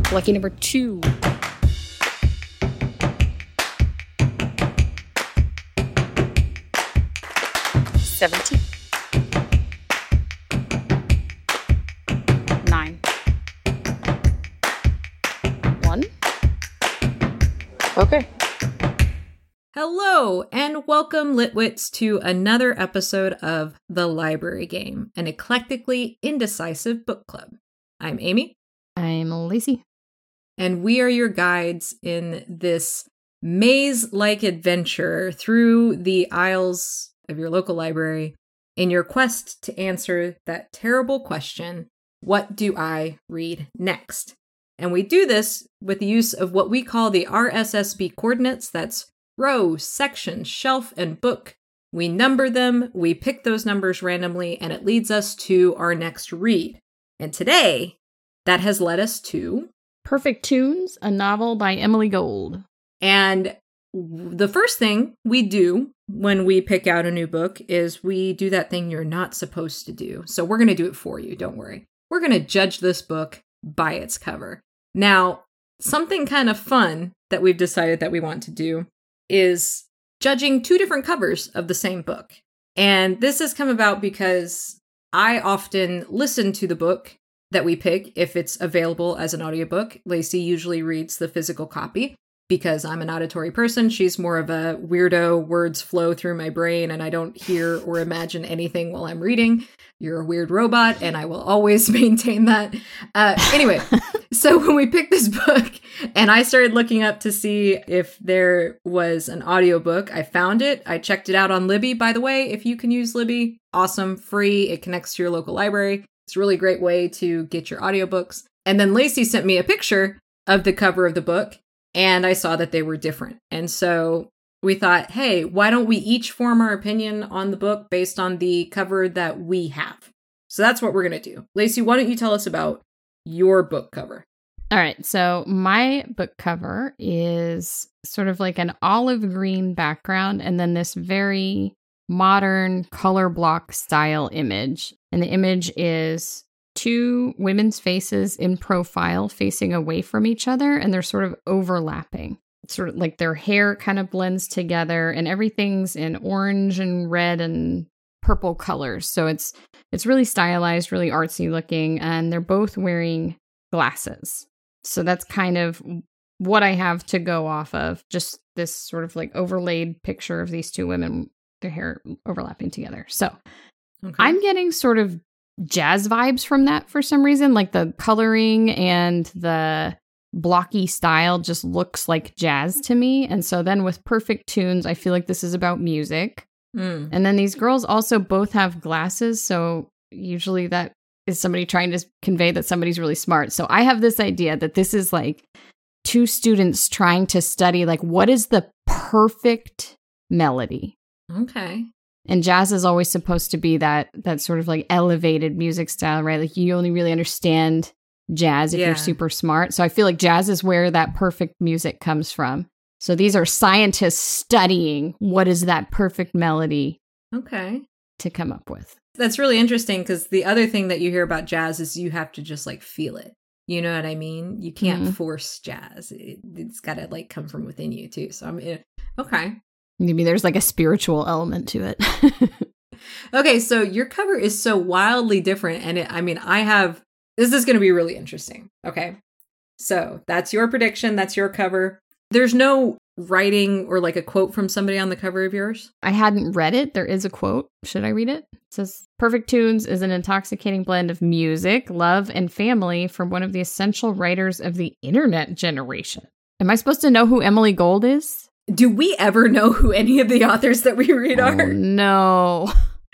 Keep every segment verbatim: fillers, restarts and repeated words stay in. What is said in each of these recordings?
Lucky number two. Seventeen. Nine. One. Okay. Hello, and welcome, Litwits, to another episode of The Library Game, an eclectically indecisive book club. I'm Amy. I'm Lacey. And we are your guides in this maze-like adventure through the aisles of your local library in your quest to answer that terrible question, what do I read next? And we do this with the use of what we call the R S S B coordinates. That's row, section, shelf, and book. We number them, we pick those numbers randomly, and it leads us to our next read. And today, that has led us to Perfect Tunes, a novel by Emily Gold. And the first thing we do when we pick out a new book is we do that thing you're not supposed to do. So we're going to do it for you, don't worry. We're going to judge this book by its cover. Now, something kind of fun that we've decided that we want to do is judging two different covers of the same book. And this has come about because I often listen to the book that we pick if it's available as an audiobook. Lacey usually reads the physical copy because I'm an auditory person. She's more of a weirdo, words flow through my brain and I don't hear or imagine anything while I'm reading. You're a weird robot and I will always maintain that. Uh, anyway, so when we picked this book and I started looking up to see if there was an audiobook, I found it. I checked it out on Libby, by the way. If you can use Libby, awesome, free. It connects to your local library. It's a really great way to get your audiobooks. And then Lacey sent me a picture of the cover of the book, and I saw that they were different. And so we thought, hey, why don't we each form our opinion on the book based on the cover that we have? So that's what we're going to do. Lacey, why don't you tell us about your book cover? All right, so my book cover is sort of like an olive green background and then this very modern color block style image. And the image is two women's faces in profile facing away from each other, and they're sort of overlapping. It's sort of like their hair kind of blends together, and everything's in orange and red and purple colors. So it's it's really stylized, really artsy looking, and they're both wearing glasses. So that's kind of what I have to go off of, just this sort of like overlaid picture of these two women, their hair overlapping together. So okay. I'm getting sort of jazz vibes from that for some reason. Like the coloring and the blocky style just looks like jazz to me. And so then with Perfect Tunes, I feel like this is about music. Mm. And then these girls also both have glasses. So usually that is somebody trying to convey that somebody's really smart. So I have this idea that this is like two students trying to study, like, what is the perfect melody? Okay. And jazz is always supposed to be that that sort of like elevated music style, right? Like you only really understand jazz if yeah. you're super smart. So I feel like jazz is where that perfect music comes from. So these are scientists studying what is that perfect melody okay. to come up with. That's really interesting because the other thing that you hear about jazz is you have to just like feel it. You know what I mean? You can't mm-hmm. force jazz. It, it's got to like come from within you too. So I'm okay. Maybe there's like a spiritual element to it. Okay, so your cover is so wildly different. And it, I mean, I have, this is going to be really interesting. Okay, so that's your prediction. That's your cover. There's no writing or like a quote from somebody on the cover of yours? I hadn't read it. There is a quote. Should I read it? It says, Perfect Tunes is an intoxicating blend of music, love, and family from one of the essential writers of the internet generation. Am I supposed to know who Emily Gold is? Do we ever know who any of the authors that we read oh, are? No.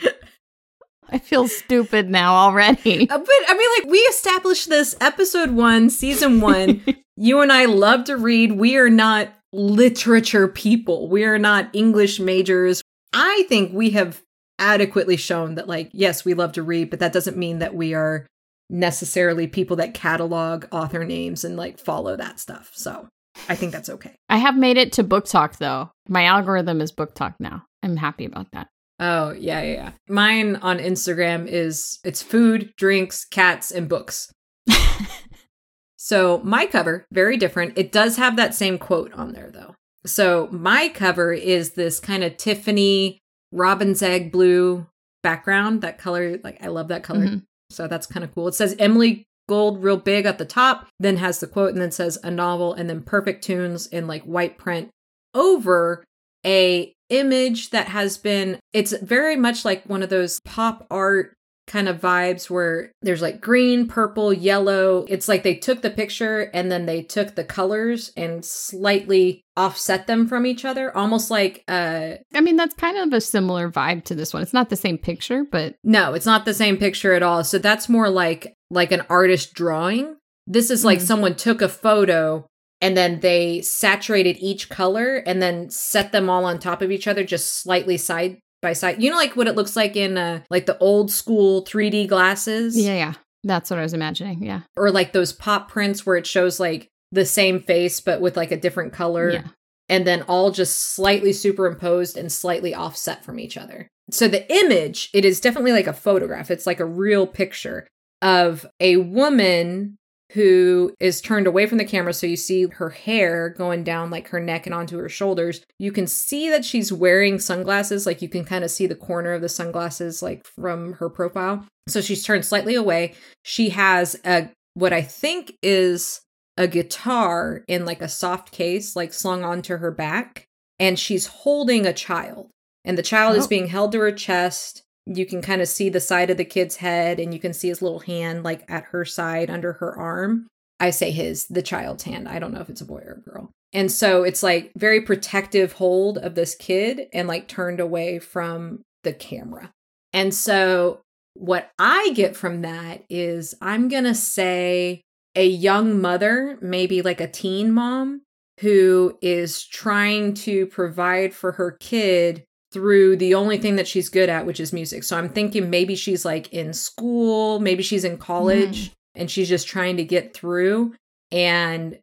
I feel stupid now already. Uh, but I mean, like, we established this episode one, season one. You and I love to read. We are not literature people. We are not English majors. I think we have adequately shown that, like, yes, we love to read, but that doesn't mean that we are necessarily people that catalog author names and like follow that stuff. So I think that's okay. I have made it to Book Talk, though. My algorithm is Book Talk now. I'm happy about that. Oh, yeah, yeah, yeah. Mine on Instagram is, it's food, drinks, cats, and books. So my cover, very different. It does have that same quote on there, though. So my cover is this kind of Tiffany robin's egg blue background. That color, like, I love that color. Mm-hmm. So that's kind of cool. It says Emily Gold real big at the top, then has the quote, and then says a novel, and then Perfect Tunes in like white print over a image that has been, it's very much like one of those pop art kind of vibes where there's like green, purple, yellow. It's like they took the picture and then they took the colors and slightly offset them from each other, almost like uh I mean, that's kind of a similar vibe to this one. It's not the same picture, but no, it's not the same picture at all. So that's more like like an artist drawing. This is like mm. someone took a photo and then they saturated each color and then set them all on top of each other, just slightly side by side. You know, like what it looks like in uh, like the old school three D glasses? Yeah, yeah. That's what I was imagining. Yeah. Or like those pop prints where it shows like the same face, but with like a different color. Yeah. And then all just slightly superimposed and slightly offset from each other. So the image, it is definitely like a photograph. It's like a real picture of a woman who is turned away from the camera. So you see her hair going down like her neck and onto her shoulders. You can see that she's wearing sunglasses. Like you can kind of see the corner of the sunglasses like from her profile. So she's turned slightly away. She has a, what I think is a guitar in like a soft case, like slung onto her back. And she's holding a child. And the child oh. is being held to her chest. You can kind of see the side of the kid's head and you can see his little hand like at her side under her arm. I say his, the child's hand. I don't know if it's a boy or a girl. And so it's like very protective hold of this kid and like turned away from the camera. And so what I get from that is I'm going to say a young mother, maybe like a teen mom who is trying to provide for her kid through the only thing that she's good at, which is music. So I'm thinking maybe she's like in school, maybe she's in college, mm. and she's just trying to get through. And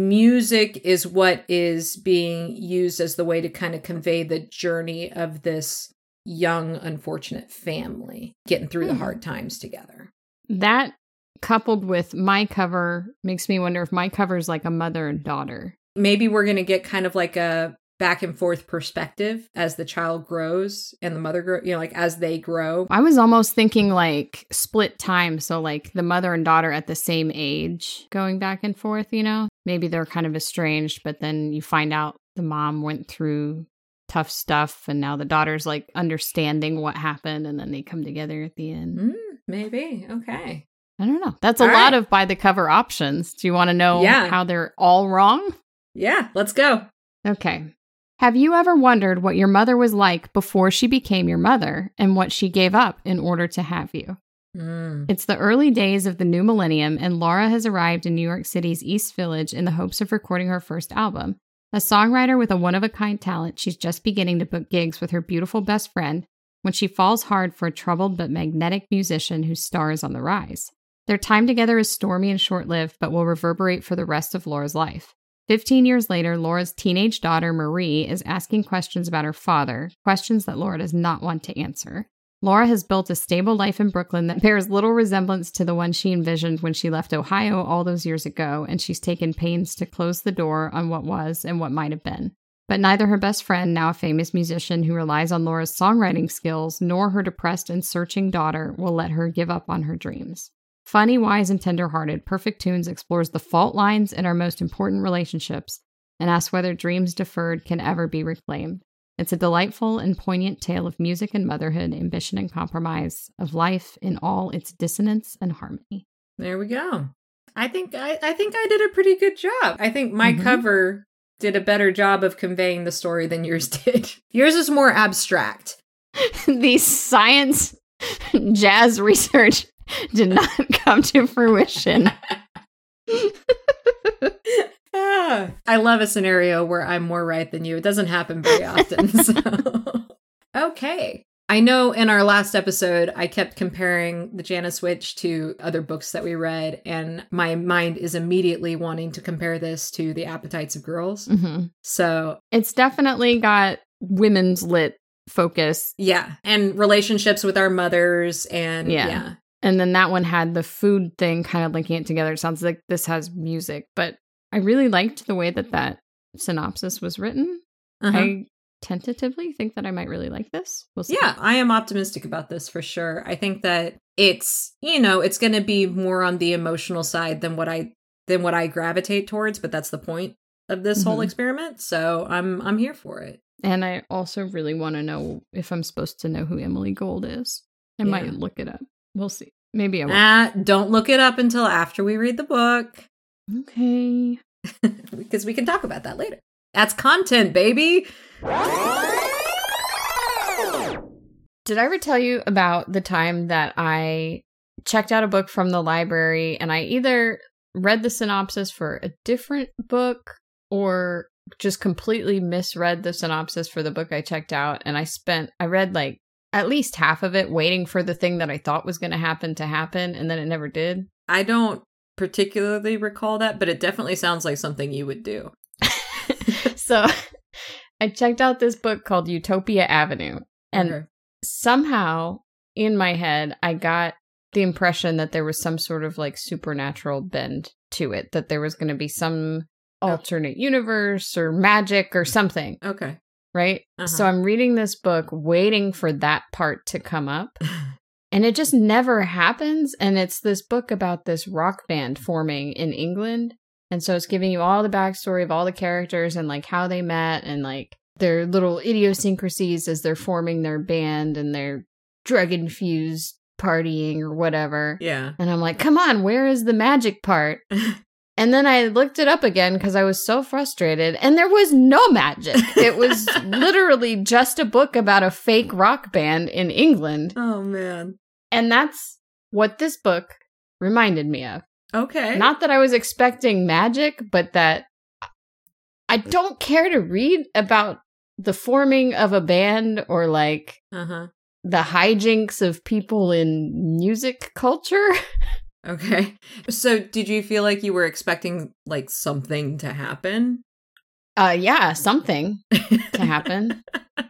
music is what is being used as the way to kind of convey the journey of this young, unfortunate family getting through mm. the hard times together. That coupled with my cover makes me wonder if my cover is like a mother and daughter. Maybe we're going to get kind of like a back and forth perspective as the child grows and the mother grow, you know, like as they grow. I was almost thinking like split time. So like the mother and daughter at the same age going back and forth, you know, maybe they're kind of estranged, but then you find out the mom went through tough stuff and now the daughter's like understanding what happened and then they come together at the end. Mm, maybe. Okay. I don't know. That's a all lot right. of by the cover options. Do you want to know yeah. how they're all wrong? Yeah, let's go. Okay. Have you ever wondered what your mother was like before she became your mother and what she gave up in order to have you? Mm. It's the early days of the new millennium, and Laura has arrived in New York City's East Village in the hopes of recording her first album. A songwriter with a one-of-a-kind talent, she's just beginning to book gigs with her beautiful best friend when she falls hard for a troubled but magnetic musician whose star is on the rise. Their time together is stormy and short-lived, but will reverberate for the rest of Laura's life. Fifteen years later, Laura's teenage daughter, Marie, is asking questions about her father, questions that Laura does not want to answer. Laura has built a stable life in Brooklyn that bears little resemblance to the one she envisioned when she left Ohio all those years ago, and she's taken pains to close the door on what was and what might have been. But neither her best friend, now a famous musician who relies on Laura's songwriting skills, nor her depressed and searching daughter will let her give up on her dreams. Funny, wise, and tender-hearted, Perfect Tunes explores the fault lines in our most important relationships and asks whether dreams deferred can ever be reclaimed. It's a delightful and poignant tale of music and motherhood, ambition and compromise, of life in all its dissonance and harmony. There we go. I think I, I think I did a pretty good job. I think my mm-hmm. cover did a better job of conveying the story than yours did. Yours is more abstract. The science jazz research did not come to fruition. ah, I love a scenario where I'm more right than you. It doesn't happen very often. So. Okay. I know in our last episode, I kept comparing the Janus Witch to other books that we read, and my mind is immediately wanting to compare this to The Appetites of Girls. Mm-hmm. So it's definitely got women's lit focus. Yeah. And relationships with our mothers and yeah. yeah. And then that one had the food thing kind of linking it together. It sounds like this has music, but I really liked the way that that synopsis was written. Uh-huh. I tentatively think that I might really like this. We'll see. Yeah, I am optimistic about this for sure. I think that it's, you know, it's going to be more on the emotional side than what I than what I gravitate towards, but that's the point of this mm-hmm. whole experiment. So I'm I'm here for it. And I also really want to know if I'm supposed to know who Emily Gold is. I yeah. might look it up. We'll see. Maybe I won't. Ah, don't look it up until after we read the book. Okay. Because we can talk about that later. That's content, baby. Did I ever tell you about the time that I checked out a book from the library and I either read the synopsis for a different book or just completely misread the synopsis for the book I checked out, and I spent, I read like at least half of it waiting for the thing that I thought was going to happen to happen, and then it never did? I don't particularly recall that, but it definitely sounds like something you would do. So I checked out this book called Utopia Avenue, and okay. somehow in my head, I got the impression that there was some sort of like supernatural bend to it, that there was going to be some alternate oh. universe or magic or something. Okay. Right? Uh-huh. So I'm reading this book waiting for that part to come up. And it just never happens. And it's this book about this rock band forming in England. And so it's giving you all the backstory of all the characters and like how they met and like their little idiosyncrasies as they're forming their band and their drug-infused partying or whatever. Yeah. And I'm like, come on, where is the magic part? And then I looked it up again because I was so frustrated, and there was no magic. It was literally just a book about a fake rock band in England. Oh, man. And that's what this book reminded me of. Okay. Not that I was expecting magic, but that I don't care to read about the forming of a band or like uh-huh. the hijinks of people in music culture. Okay. So did you feel like you were expecting like something to happen? Uh yeah, something to happen.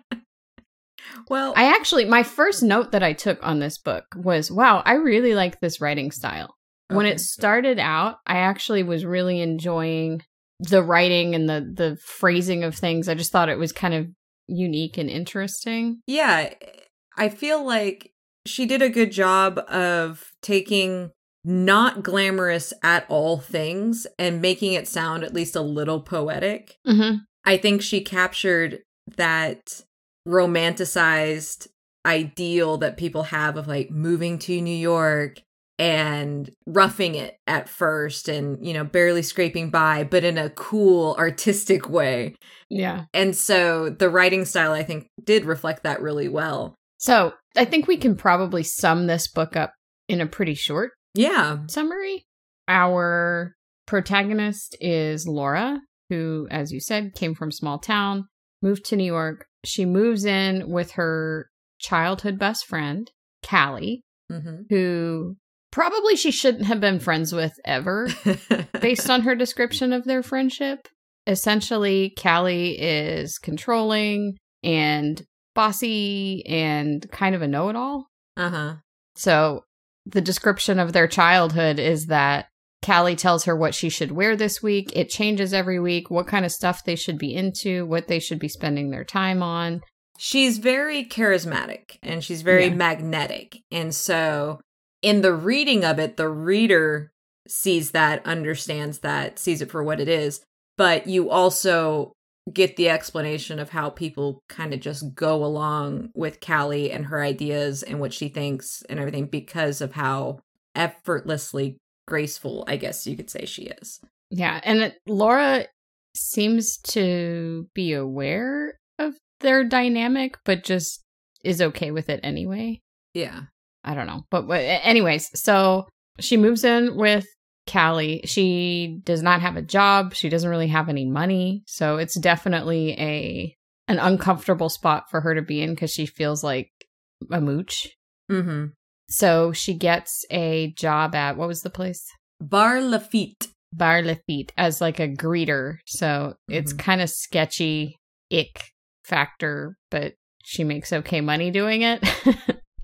Well, I actually, my first note that I took on this book was, wow, I really like this writing style. Okay. When it started out, I actually was really enjoying the writing and the the phrasing of things. I just thought it was kind of unique and interesting. Yeah, I feel like she did a good job of taking not glamorous at all things and making it sound at least a little poetic. Mm-hmm. I think she captured that romanticized ideal that people have of like moving to New York and roughing it at first and, you know, barely scraping by, but in a cool, artistic way. Yeah. And so the writing style, I think, did reflect that really well. So I think we can probably sum this book up in a pretty short yeah. summary. Our protagonist is Laura, who, as you said, came from a small town, moved to New York. She moves in with her childhood best friend, Callie, mm-hmm. who probably she shouldn't have been friends with ever, based on her description of their friendship. Essentially, Callie is controlling and bossy and kind of a know-it-all. Uh-huh. So the description of their childhood is that Callie tells her what she should wear this week. It changes every week, what kind of stuff they should be into, what they should be spending their time on. She's very charismatic and she's very yeah. magnetic. And so in the reading of it, the reader sees that, understands that, sees it for what it is. But you also get the explanation of how people kind of just go along with Callie and her ideas and what she thinks and everything because of how effortlessly graceful, I guess you could say, she is. Yeah, and it, Laura seems to be aware of their dynamic, but just is okay with it anyway. Yeah. I don't know. But, but anyways, so she moves in with Callie. She does not have a job. She doesn't really have any money. So it's definitely a an uncomfortable spot for her to be in because she feels like a mooch. Mm-hmm. So she gets a job at, what was the place? Bar Lafitte. Bar Lafitte as like a greeter. So mm-hmm. it's kind of sketchy ick factor, but she makes okay money doing it.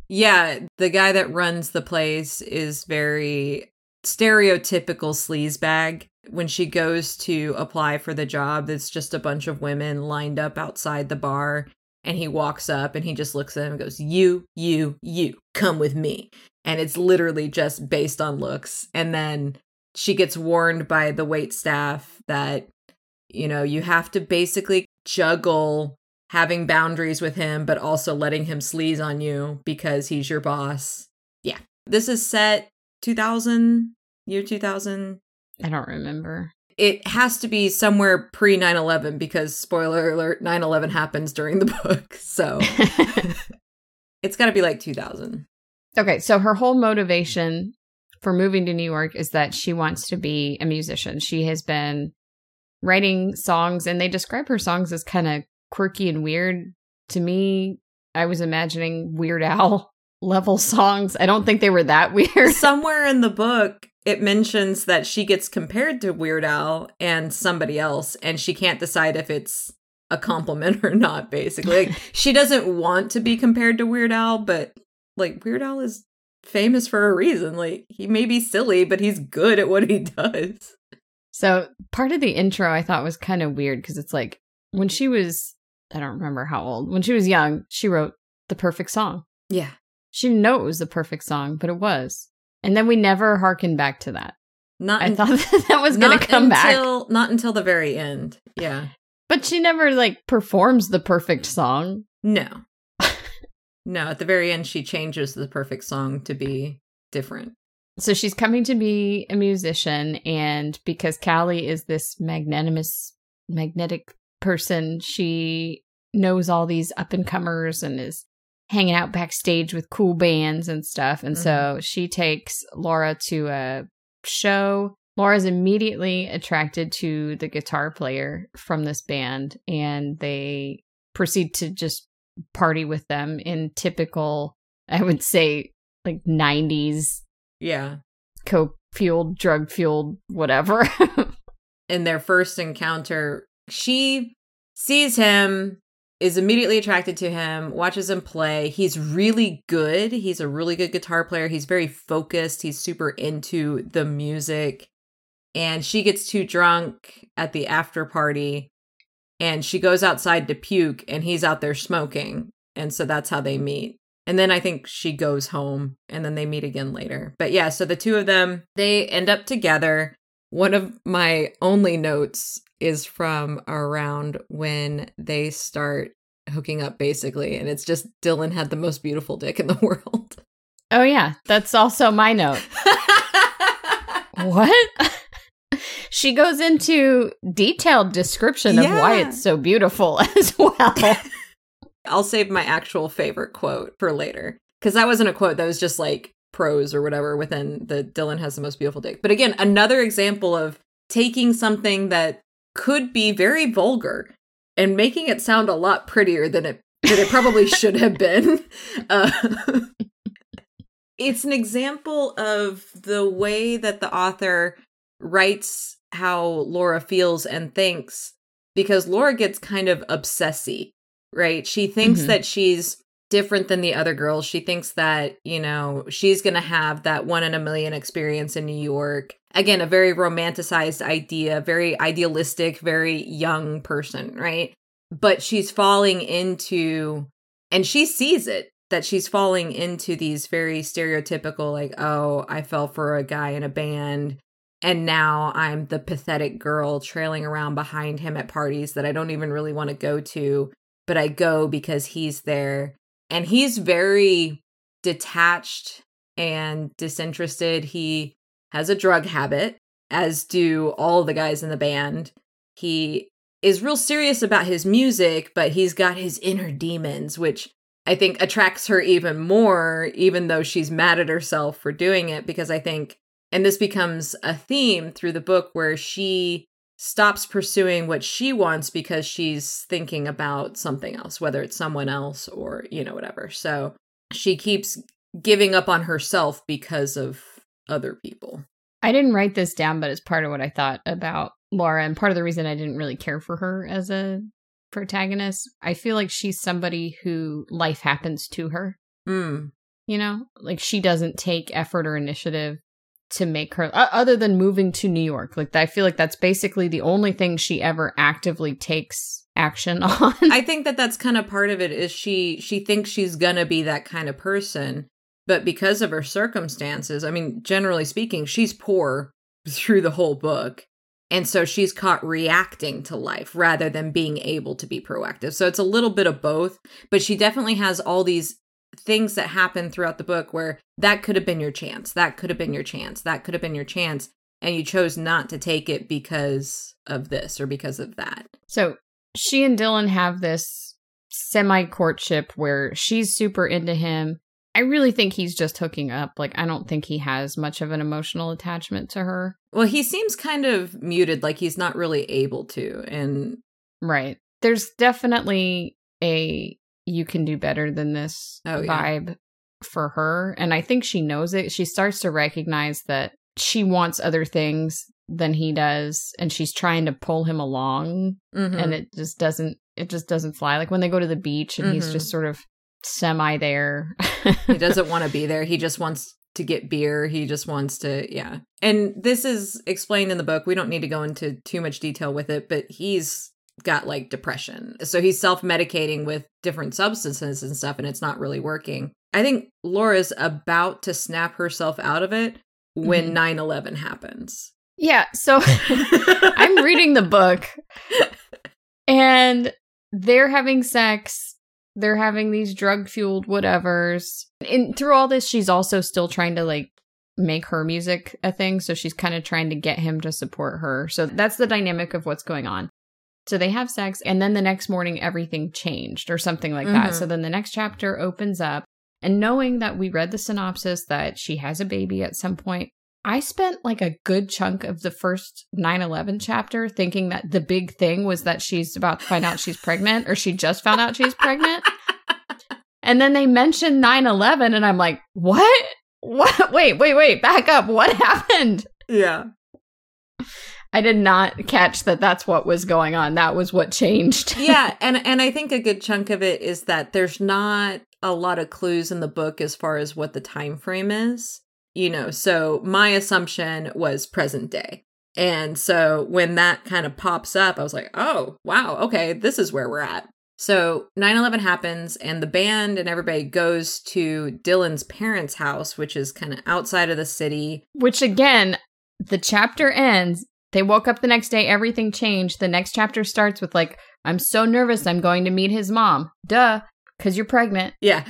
Yeah, the guy that runs the place is very stereotypical sleazebag. When she goes to apply for the job, it's just a bunch of women lined up outside the bar. And he walks up and he just looks at them and goes, you, you, you, come with me. And it's literally just based on looks. And then she gets warned by the wait staff that, you know, you have to basically juggle having boundaries with him, but also letting him sleaze on you because he's your boss. Yeah. This is set two thousand, year two thousand. I don't remember. It has to be somewhere pre nine eleven because, spoiler alert, nine eleven happens during the book. So it's got to be like two thousand. Okay, so her whole motivation for moving to New York is that she wants to be a musician. She has been writing songs, and they describe her songs as kind of quirky and weird. To me, I was imagining Weird Al level songs. I don't think they were that weird. Somewhere in the book, it mentions that she gets compared to Weird Al and somebody else, and she can't decide if it's a compliment or not, basically. Like, she doesn't want to be compared to Weird Al, but, like, Weird Al is famous for a reason. Like, he may be silly, but he's good at what he does. So, part of the intro I thought was kind of weird, because it's like, when she was, I don't remember how old, when she was young, she wrote the perfect song. Yeah. She didn't know it was the perfect song, but it was. And then we never hearkened back to that. Not I in, thought that, that was going to come until, back. Not until the very end. Yeah. But she never, like, performs the perfect song. No. No, at the very end, she changes the perfect song to be different. So she's coming to be a musician, and because Callie is this magnanimous, magnetic person, she knows all these up-and-comers and is hanging out backstage with cool bands and stuff. And mm-hmm. so she takes Laura to a show. Laura's immediately attracted to the guitar player from this band, and they proceed to just party with them in typical, I would say, like nineties. Yeah. Coke-fueled, drug-fueled, whatever. In their first encounter, she sees him, is immediately attracted to him, watches him play. He's really good. He's a really good guitar player. He's very focused. He's super into the music. And she gets too drunk at the after party, and she goes outside to puke, and he's out there smoking. And so that's how they meet. And then I think she goes home, and then they meet again later. But yeah, so the two of them, they end up together. One of my only notes is from around when they start hooking up, basically. And it's just, Dylan had the most beautiful dick in the world. Oh, yeah. That's also my note. What? She goes into detailed description of yeah. why it's so beautiful as well. I'll save my actual favorite quote for later, because that wasn't a quote. That was just like prose or whatever within the Dylan has the most beautiful dick. But again, another example of taking something that could be very vulgar and making it sound a lot prettier than it than it probably should have been. Uh, it's an example of the way that the author writes how Laura feels and thinks, because Laura gets kind of obsessy, right? She thinks mm-hmm. that she's different than the other girls. She thinks that, you know, she's going to have that one in a million experience in New York. Again, a very romanticized idea, very idealistic, very young person, right? But she's falling into, and she sees it, that she's falling into these very stereotypical, like, oh, I fell for a guy in a band, and now I'm the pathetic girl trailing around behind him at parties that I don't even really want to go to, but I go because he's there. And he's very detached and disinterested. He has a drug habit, as do all the guys in the band. He is real serious about his music, but he's got his inner demons, which I think attracts her even more, even though she's mad at herself for doing it, because I think, and this becomes a theme through the book, where she stops pursuing what she wants because she's thinking about something else, whether it's someone else or, you know, whatever. So she keeps giving up on herself because of other people. I didn't write this down, but it's part of what I thought about Laura, and part of the reason I didn't really care for her as a protagonist. I feel like she's somebody who life happens to her. Mm. you know? Like, she doesn't take effort or initiative to make her, uh, other than moving to New York. Like, I feel like that's basically the only thing she ever actively takes action on. I think that that's kind of part of it, is she she thinks she's gonna be that kind of person, but because of her circumstances, I mean, generally speaking, she's poor through the whole book. And so she's caught reacting to life rather than being able to be proactive. So it's a little bit of both, but she definitely has all these things that happen throughout the book where that could have been your chance. That could have been your chance. That could have been your chance. And you chose not to take it because of this or because of that. So she and Dylan have this semi-courtship where she's super into him. I really think he's just hooking up. Like, I don't think he has much of an emotional attachment to her. Well, he seems kind of muted, like he's not really able to. And right. There's definitely a you can do better than this oh, yeah. vibe for her. And I think she knows it. She starts to recognize that she wants other things than he does. And she's trying to pull him along. Mm-hmm. And it just doesn't, it just doesn't fly. Like when they go to the beach and mm-hmm. he's just sort of semi there. He doesn't want to be there. He just wants to get beer. He just wants to, yeah. And this is explained in the book. We don't need to go into too much detail with it, but he's got like depression. So he's self-medicating with different substances and stuff, and it's not really working. I think Laura's about to snap herself out of it when mm-hmm. nine eleven happens. Yeah. So I'm reading the book and they're having sex. They're having these drug-fueled whatevers. And through all this, she's also still trying to, like, make her music a thing. So she's kind of trying to get him to support her. So that's the dynamic of what's going on. So they have sex, and then the next morning, everything changed or something like mm-hmm. that. So then the next chapter opens up. And knowing that we read the synopsis that she has a baby at some point, I spent like a good chunk of the first nine eleven chapter thinking that the big thing was that she's about to find out she's pregnant, or she just found out she's pregnant. And then they mentioned nine eleven and I'm like, what? What? Wait, wait, wait, back up. What happened? Yeah. I did not catch that that's what was going on. That was what changed. Yeah. And, and I think a good chunk of it is that there's not a lot of clues in the book as far as what the time frame is. You know, so my assumption was present day. And so when that kind of pops up, I was like, oh, wow, okay, this is where we're at. So nine eleven happens and the band and everybody goes to Dylan's parents' house, which is kind of outside of the city. Which again, the chapter ends. They woke up the next day, everything changed. The next chapter starts with like, I'm so nervous, I'm going to meet his mom. Duh, because you're pregnant. Yeah.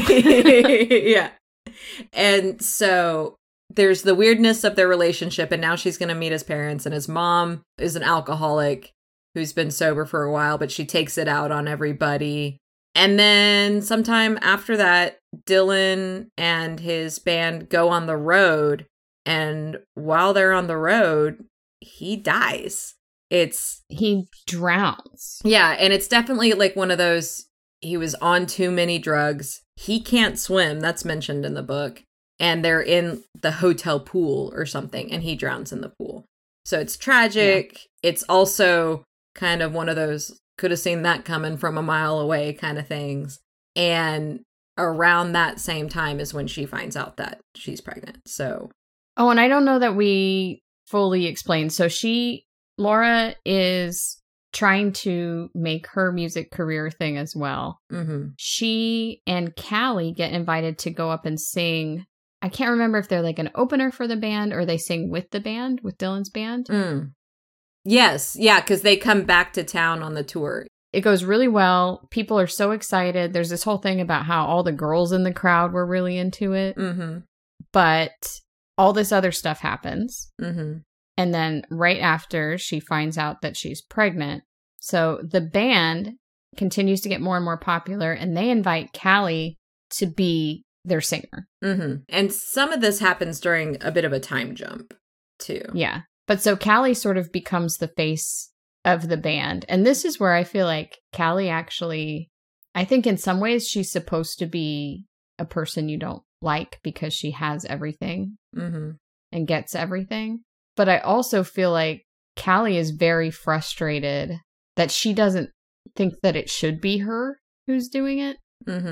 Yeah. And so there's the weirdness of their relationship, and now she's going to meet his parents, and his mom is an alcoholic who's been sober for a while, but she takes it out on everybody. And then sometime after that, Dylan and his band go on the road, and while they're on the road, he dies. It's... He drowns. Yeah, and it's definitely like one of those, he was on too many drugs. He can't swim. That's mentioned in the book. And they're in the hotel pool or something, and he drowns in the pool. So it's tragic. Yeah. It's also kind of one of those could have seen that coming from a mile away kind of things. And around that same time is when she finds out that she's pregnant. So. Oh, and I don't know that we fully explained. So she, Laura is trying to make her music career thing as well. Mm-hmm. She and Callie get invited to go up and sing. I can't remember if they're like an opener for the band or they sing with the band, with Dylan's band. Mm. Yes. Yeah, because they come back to town on the tour. It goes really well. People are so excited. There's this whole thing about how all the girls in the crowd were really into it. Mm-hmm. But all this other stuff happens. Mm-hmm. And then right after, she finds out that she's pregnant. So the band continues to get more and more popular, and they invite Callie to be their singer. Mm-hmm. And some of this happens during a bit of a time jump, too. Yeah. But so Callie sort of becomes the face of the band. And this is where I feel like Callie actually, I think in some ways she's supposed to be a person you don't like because she has everything mm-hmm. and gets everything. But I also feel like Callie is very frustrated that she doesn't think that it should be her who's doing it. Mm-hmm.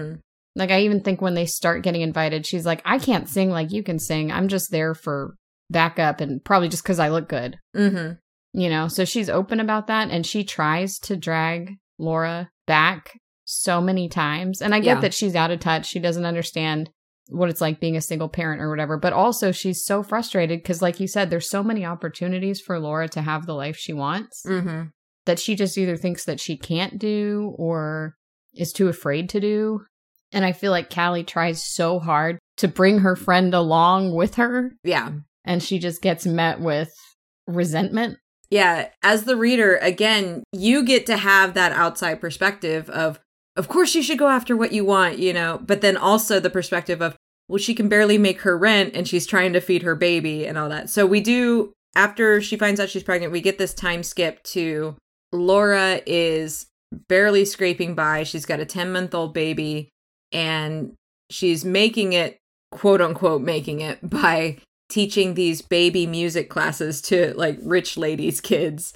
Like, I even think when they start getting invited, she's like, I can't sing like you can sing. I'm just there for backup and probably just because I look good. Mm-hmm. You know, so she's open about that, and she tries to drag Laura back so many times. And I get Yeah. that she's out of touch. She doesn't understand what it's like being a single parent or whatever. But also she's so frustrated because, like you said, there's so many opportunities for Laura to have the life she wants Mm-hmm. that she just either thinks that she can't do or is too afraid to do. And I feel like Callie tries so hard to bring her friend along with her. Yeah. And she just gets met with resentment. Yeah. As the reader, again, you get to have that outside perspective of, of course you should go after what you want, you know, but then also the perspective of, well, she can barely make her rent and she's trying to feed her baby and all that. So we do, after she finds out she's pregnant, we get this time skip to Laura is barely scraping by. She's got a ten-month-old baby and she's making it, quote unquote, making it by teaching these baby music classes to like rich ladies' kids.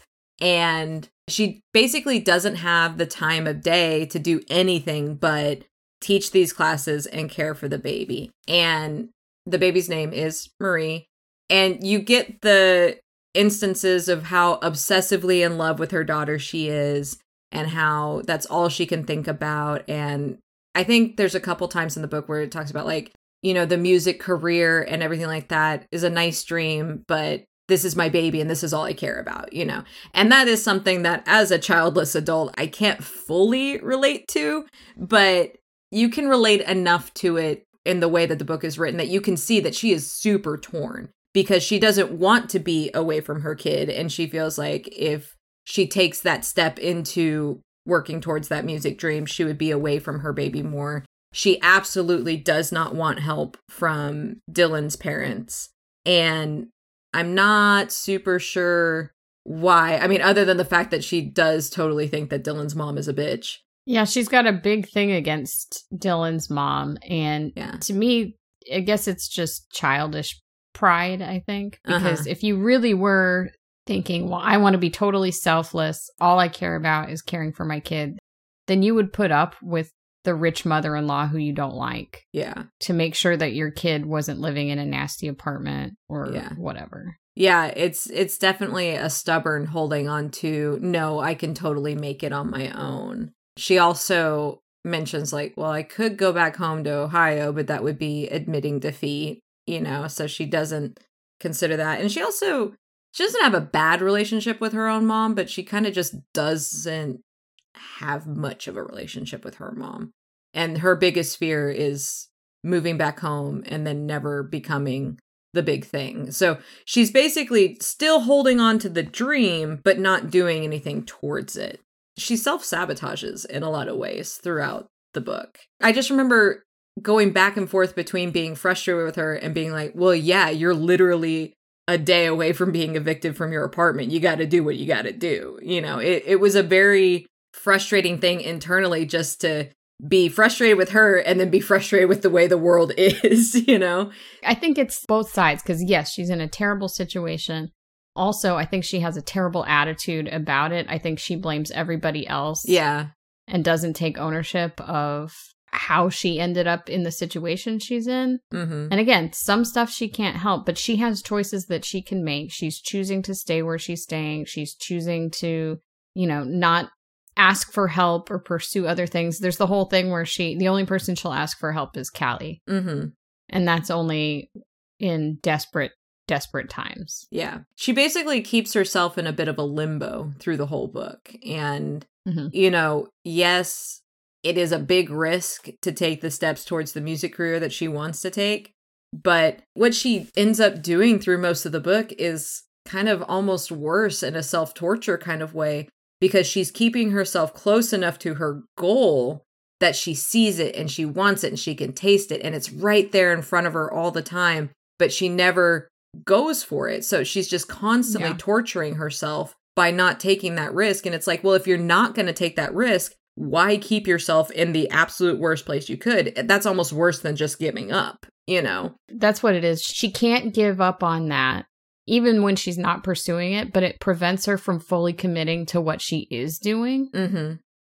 And she basically doesn't have the time of day to do anything but teach these classes and care for the baby. And the baby's name is Marie. And you get the instances of how obsessively in love with her daughter she is and how that's all she can think about. And I think there's a couple times in the book where it talks about like, you know, the music career and everything like that is a nice dream, but this is my baby and this is all I care about, you know? And that is something that as a childless adult, I can't fully relate to, but you can relate enough to it in the way that the book is written that you can see that she is super torn because she doesn't want to be away from her kid. And she feels like if she takes that step into working towards that music dream, she would be away from her baby more. She absolutely does not want help from Dylan's parents. And I'm not super sure why. I mean, other than the fact that she does totally think that Dylan's mom is a bitch. Yeah, she's got a big thing against Dylan's mom. And Yeah. to me, I guess it's just childish pride, I think. Because Uh-huh. if you really were thinking, well, I want to be totally selfless, all I care about is caring for my kid, then you would put up with the rich mother-in-law who you don't like Yeah. to make sure that your kid wasn't living in a nasty apartment or Yeah. whatever. Yeah, it's it's definitely a stubborn holding on to, no, I can totally make it on my own. She also mentions like, well, I could go back home to Ohio, but that would be admitting defeat, you know, so she doesn't consider that. And she also, she doesn't have a bad relationship with her own mom, but she kind of just doesn't have much of a relationship with her mom. And her biggest fear is moving back home and then never becoming the big thing. So she's basically still holding on to the dream, but not doing anything towards it. She self-sabotages in a lot of ways throughout the book. I just remember going back and forth between being frustrated with her and being like, well, yeah, you're literally a day away from being evicted from your apartment. You got to do what you got to do. You know, it, it was a very frustrating thing internally just to be frustrated with her and then be frustrated with the way the world is, you know? I think it's both sides because, yes, she's in a terrible situation. Also, I think she has a terrible attitude about it. I think she blames everybody else. Yeah. And doesn't take ownership of how she ended up in the situation she's in. Mm-hmm. And again, some stuff she can't help, but she has choices that she can make. She's choosing to stay where she's staying. She's choosing to, you know, not ask for help or pursue other things. There's the whole thing where she, the only person she'll ask for help is Callie. Mm-hmm. And that's only in desperate, desperate times. Yeah. She basically keeps herself in a bit of a limbo through the whole book. And, Mm-hmm. you know, yes, it is a big risk to take the steps towards the music career that she wants to take. But what she ends up doing through most of the book is kind of almost worse in a self-torture kind of way, because she's keeping herself close enough to her goal that she sees it and she wants it and she can taste it. And it's right there in front of her all the time, but she never goes for it. So she's just constantly Yeah. torturing herself by not taking that risk. And it's like, well, if you're not going to take that risk, why keep yourself in the absolute worst place you could? That's almost worse than just giving up, you know? That's what it is. She can't give up on that, even when she's not pursuing it, but it prevents her from fully committing to what she is doing. Mm-hmm.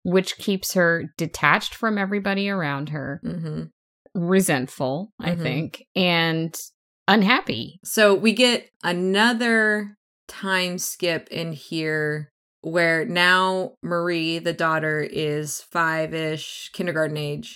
which keeps her detached from everybody around her, Mm-hmm. resentful, I Mhm. think, and unhappy. So we get another time skip in here where now Marie, the daughter, is five-ish, kindergarten age.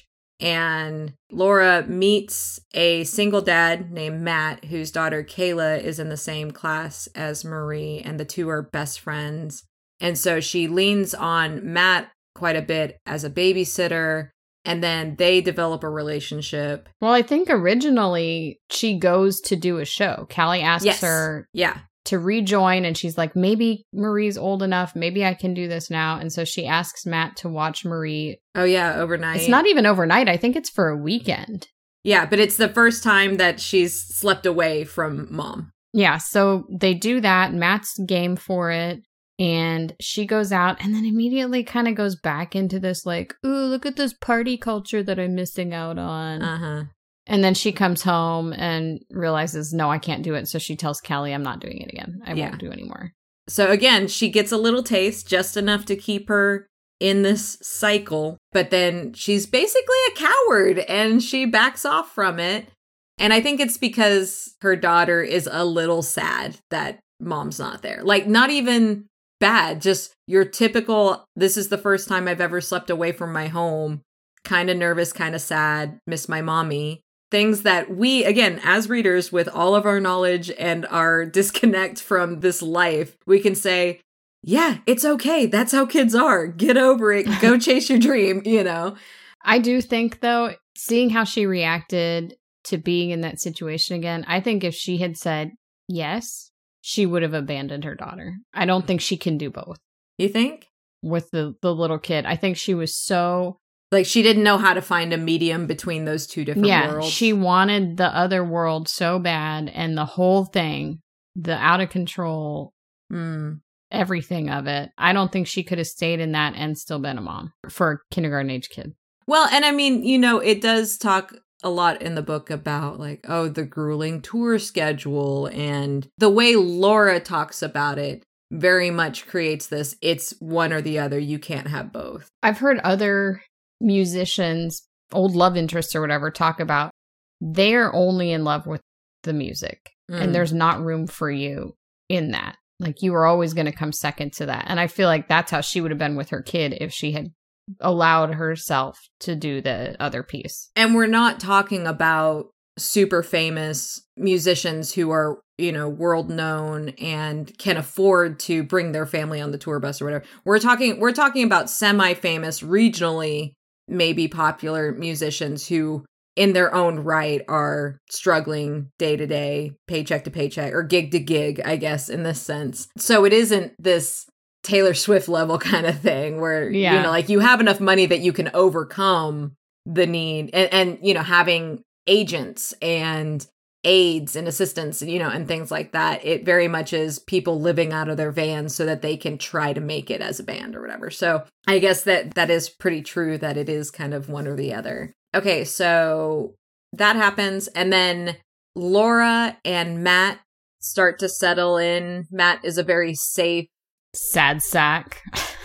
And Laura meets a single dad named Matt, whose daughter Kayla is in the same class as Marie, and the two are best friends. And so she leans on Matt quite a bit as a babysitter, and then they develop a relationship. Well, I think originally she goes to do a show. Callie asks Yes. her Yeah. to rejoin, and she's like, maybe Marie's old enough. Maybe I can do this now. And so she asks Matt to watch Marie. Oh, yeah, overnight. It's not even overnight. I think it's for a weekend. Yeah, but it's the first time that she's slept away from mom. Yeah, so they do that. Matt's game for it. And she goes out and then immediately kind of goes back into this like, ooh, look at this party culture that I'm missing out on. Uh-huh. And then she comes home and realizes, no, I can't do it. So she tells Callie, I'm not doing it again. I Yeah. won't do anymore. So again, she gets a little taste, just enough to keep her in this cycle. But then she's basically a coward and she backs off from it. And I think it's because her daughter is a little sad that mom's not there. Like, not even bad, just your typical, this is the first time I've ever slept away from my home. Kind of nervous, kind of sad, miss my mommy. Things that we, again, as readers, with all of our knowledge and our disconnect from this life, we can say, yeah, it's okay. That's how kids are. Get over it. Go chase your dream, you know? I do think, though, seeing how she reacted to being in that situation again, I think if she had said yes, she would have abandoned her daughter. I don't think she can do both You think? with the, the little kid. I think she was so... Like, she didn't know how to find a medium between those two different yeah, worlds. she wanted the other world so bad, and the whole thing, the out of control, Mm. everything of it. I don't think she could have stayed in that and still been a mom for a kindergarten age kid. Well, and I mean, you know, it does talk a lot in the book about like, oh, the grueling tour schedule, and the way Laura talks about it very much creates this, it's one or the other. You can't have both. I've heard other musicians, old love interests or whatever, talk about they're only in love with the music Mm. and there's not room for you in that. Like, you were always going to come second to that. And I feel like that's how she would have been with her kid if she had allowed herself to do the other piece. And we're not talking about super famous musicians who are, you know, world known and can afford to bring their family on the tour bus or whatever. We're talking we're talking about semi-famous, regionally maybe popular musicians who in their own right are struggling day to day, paycheck to paycheck, or gig to gig, I guess, in this sense. So it isn't this Taylor Swift level kind of thing where, Yeah. you know, like you have enough money that you can overcome the need and, and, you know, having agents and aides and assistants, you know, and things like that. It very much is people living out of their vans so that they can try to make it as a band or whatever. So I guess that that is pretty true that it is kind of one or the other. Okay, so that happens. And then Laura and Matt start to settle in. Matt is a very safe, Sad sack.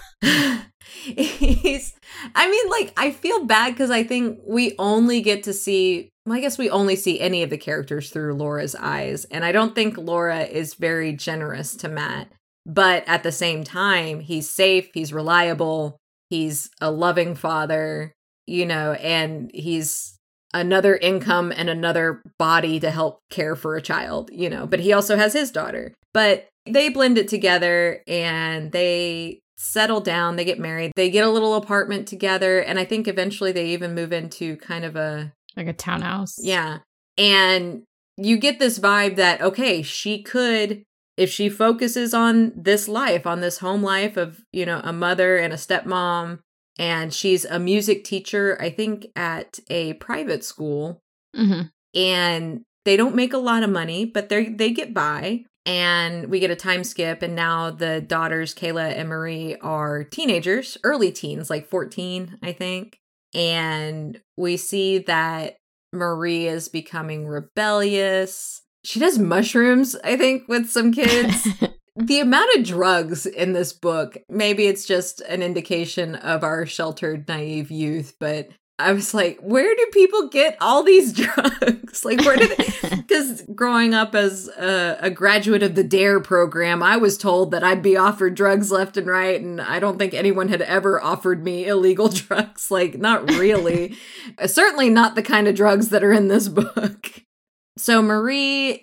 he's, I mean, like, I feel bad because I think we only get to see, well, I guess we only see any of the characters through Laura's eyes. And I don't think Laura is very generous to Matt. But at the same time, he's safe, he's reliable, he's a loving father, you know, and he's another income and another body to help care for a child, you know, but he also has his daughter. But they blend it together and they settle down, they get married, they get a little apartment together. And I think eventually they even move into kind of a, Like a townhouse. yeah. And you get this vibe that, okay, she could, if she focuses on this life, on this home life of, you know, a mother and a stepmom, and she's a music teacher, I think at a private school, Mm-hmm. and they don't make a lot of money, but they they get by. And we get a time skip, and now the daughters, Kayla and Marie, are teenagers, early teens, like fourteen, I think. And we see that Marie is becoming rebellious. She does mushrooms, I think, with some kids. The amount of drugs in this book, maybe it's just an indication of our sheltered, naive youth, but I was like, where do people get all these drugs? Like, where did they? Because growing up as a, a graduate of the DARE program, I was told that I'd be offered drugs left and right, and I don't think anyone had ever offered me illegal drugs. Like, not really. Certainly not the kind of drugs that are in this book. So Marie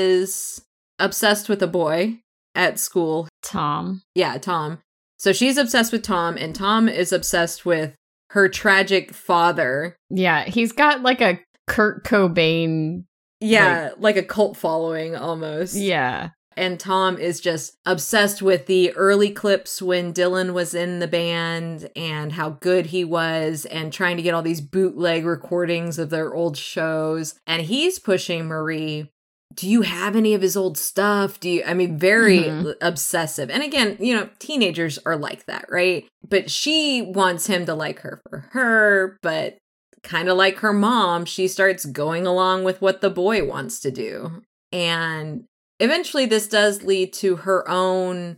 is obsessed with a boy at school. Tom. Yeah, Tom. So she's obsessed with Tom, and Tom is obsessed with her tragic father. Yeah, he's got like a Kurt Cobain. Yeah, like, like a cult following almost. Yeah. And Tom is just obsessed with the early clips when Dylan was in the band and how good he was and trying to get all these bootleg recordings of their old shows. And he's pushing Marie, do you have any of his old stuff? Do you, I mean, very mm-hmm. obsessive. And again, you know, teenagers are like that, right? But she wants him to like her for her, but kind of like her mom, she starts going along with what the boy wants to do. And eventually this does lead to her own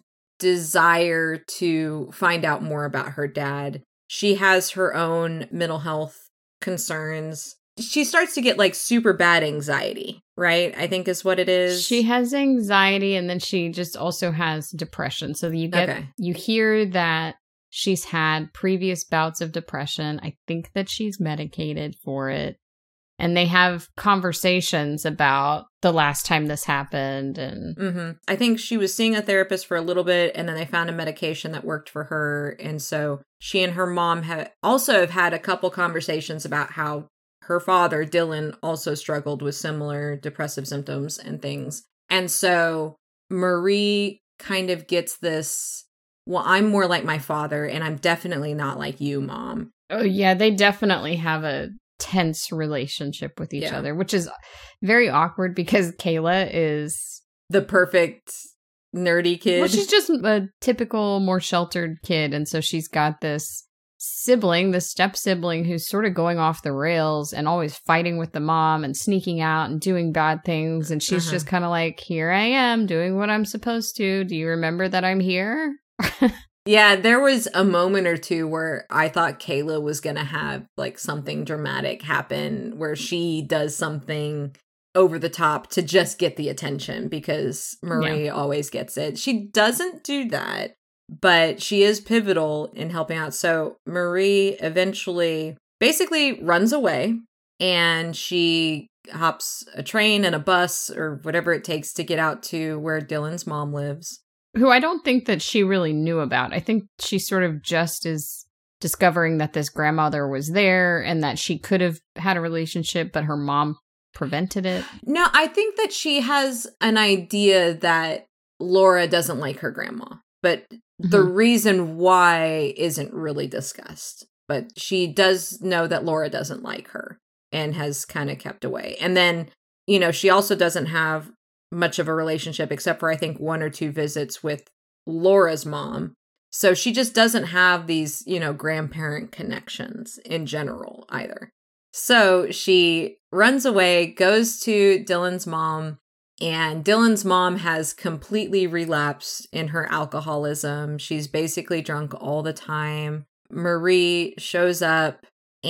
desire to find out more about her dad. She has her own mental health concerns. She starts to get like super bad anxiety, right? I think is what it is. She has anxiety, and then she just also has depression. So you get, okay. you hear that she's had previous bouts of depression. I think that she's medicated for it. And they have conversations about the last time this happened. And mm-hmm. I think she was seeing a therapist for a little bit, and then they found a medication that worked for her. And so she and her mom have also have had a couple conversations about how her father, Dylan, also struggled with similar depressive symptoms and things. And so Marie kind of gets this, well, I'm more like my father, and I'm definitely not like you, Mom. Oh, yeah, they definitely have a tense relationship with each yeah. other, which is very awkward because Kayla is the perfect nerdy kid. Well, she's just a typical, more sheltered kid. And so she's got this sibling, the step sibling, who's sort of going off the rails and always fighting with the mom and sneaking out and doing bad things. And she's uh-huh. just kind of like, here I am doing what I'm supposed to. Do you remember that I'm here? Yeah, there was a moment or two where I thought Kayla was going to have like something dramatic happen where she does something over the top to just get the attention because Marie yeah. always gets it. She doesn't do that, but she is pivotal in helping out. So Marie eventually basically runs away, and she hops a train and a bus or whatever it takes to get out to where Dylan's mom lives. Who I don't think that she really knew about. I think she sort of just is discovering that this grandmother was there and that she could have had a relationship, but her mom prevented it. No, I think that she has an idea that Laura doesn't like her grandma, but mm-hmm. the reason why isn't really discussed. But she does know that Laura doesn't like her and has kind of kept away. And then, you know, she also doesn't have much of a relationship except for I think one or two visits with Laura's mom. So she just doesn't have these, you know, grandparent connections in general either. So she runs away, goes to Dylan's mom, and Dylan's mom has completely relapsed in her alcoholism. She's basically drunk all the time. Marie shows up,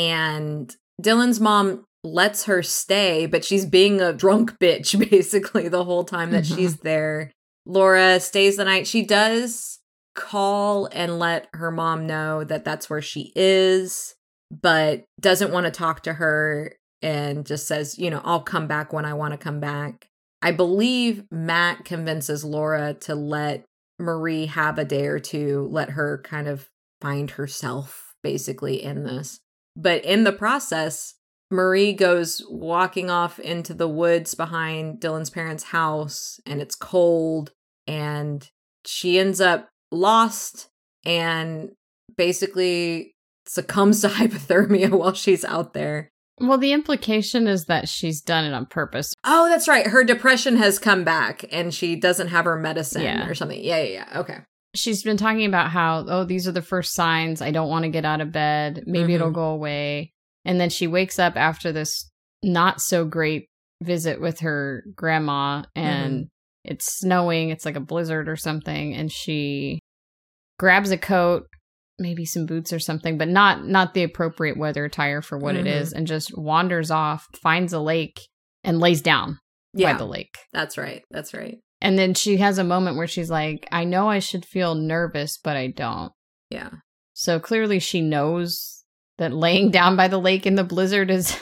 and Dylan's mom lets her stay, but she's being a drunk bitch basically the whole time that mm-hmm. she's there. Laura stays the night. She does call and let her mom know that that's where she is, but doesn't want to talk to her and just says, you know, I'll come back when I want to come back. I believe Matt convinces Laura to let Marie have a day or two, let her kind of find herself basically in this. But in the process, Marie goes walking off into the woods behind Dylan's parents' house, and it's cold, and she ends up lost and basically succumbs to hypothermia while she's out there. Well, the implication is that she's done it on purpose. Oh, that's right. Her depression has come back, and she doesn't have her medicine yeah. or something. Yeah, yeah, yeah. Okay. She's been talking about how, oh, these are the first signs. I don't want to get out of bed. Maybe mm-hmm. it'll go away. And then she wakes up after this not so great visit with her grandma, and mm-hmm. it's snowing. It's like a blizzard or something. And she grabs a coat, maybe some boots or something, but not not the appropriate weather attire for what mm-hmm. it is, and just wanders off, finds a lake, and lays down yeah, by the lake. That's right. That's right. And then she has a moment where she's like, I know I should feel nervous, but I don't. Yeah. So clearly she knows that laying down by the lake in the blizzard is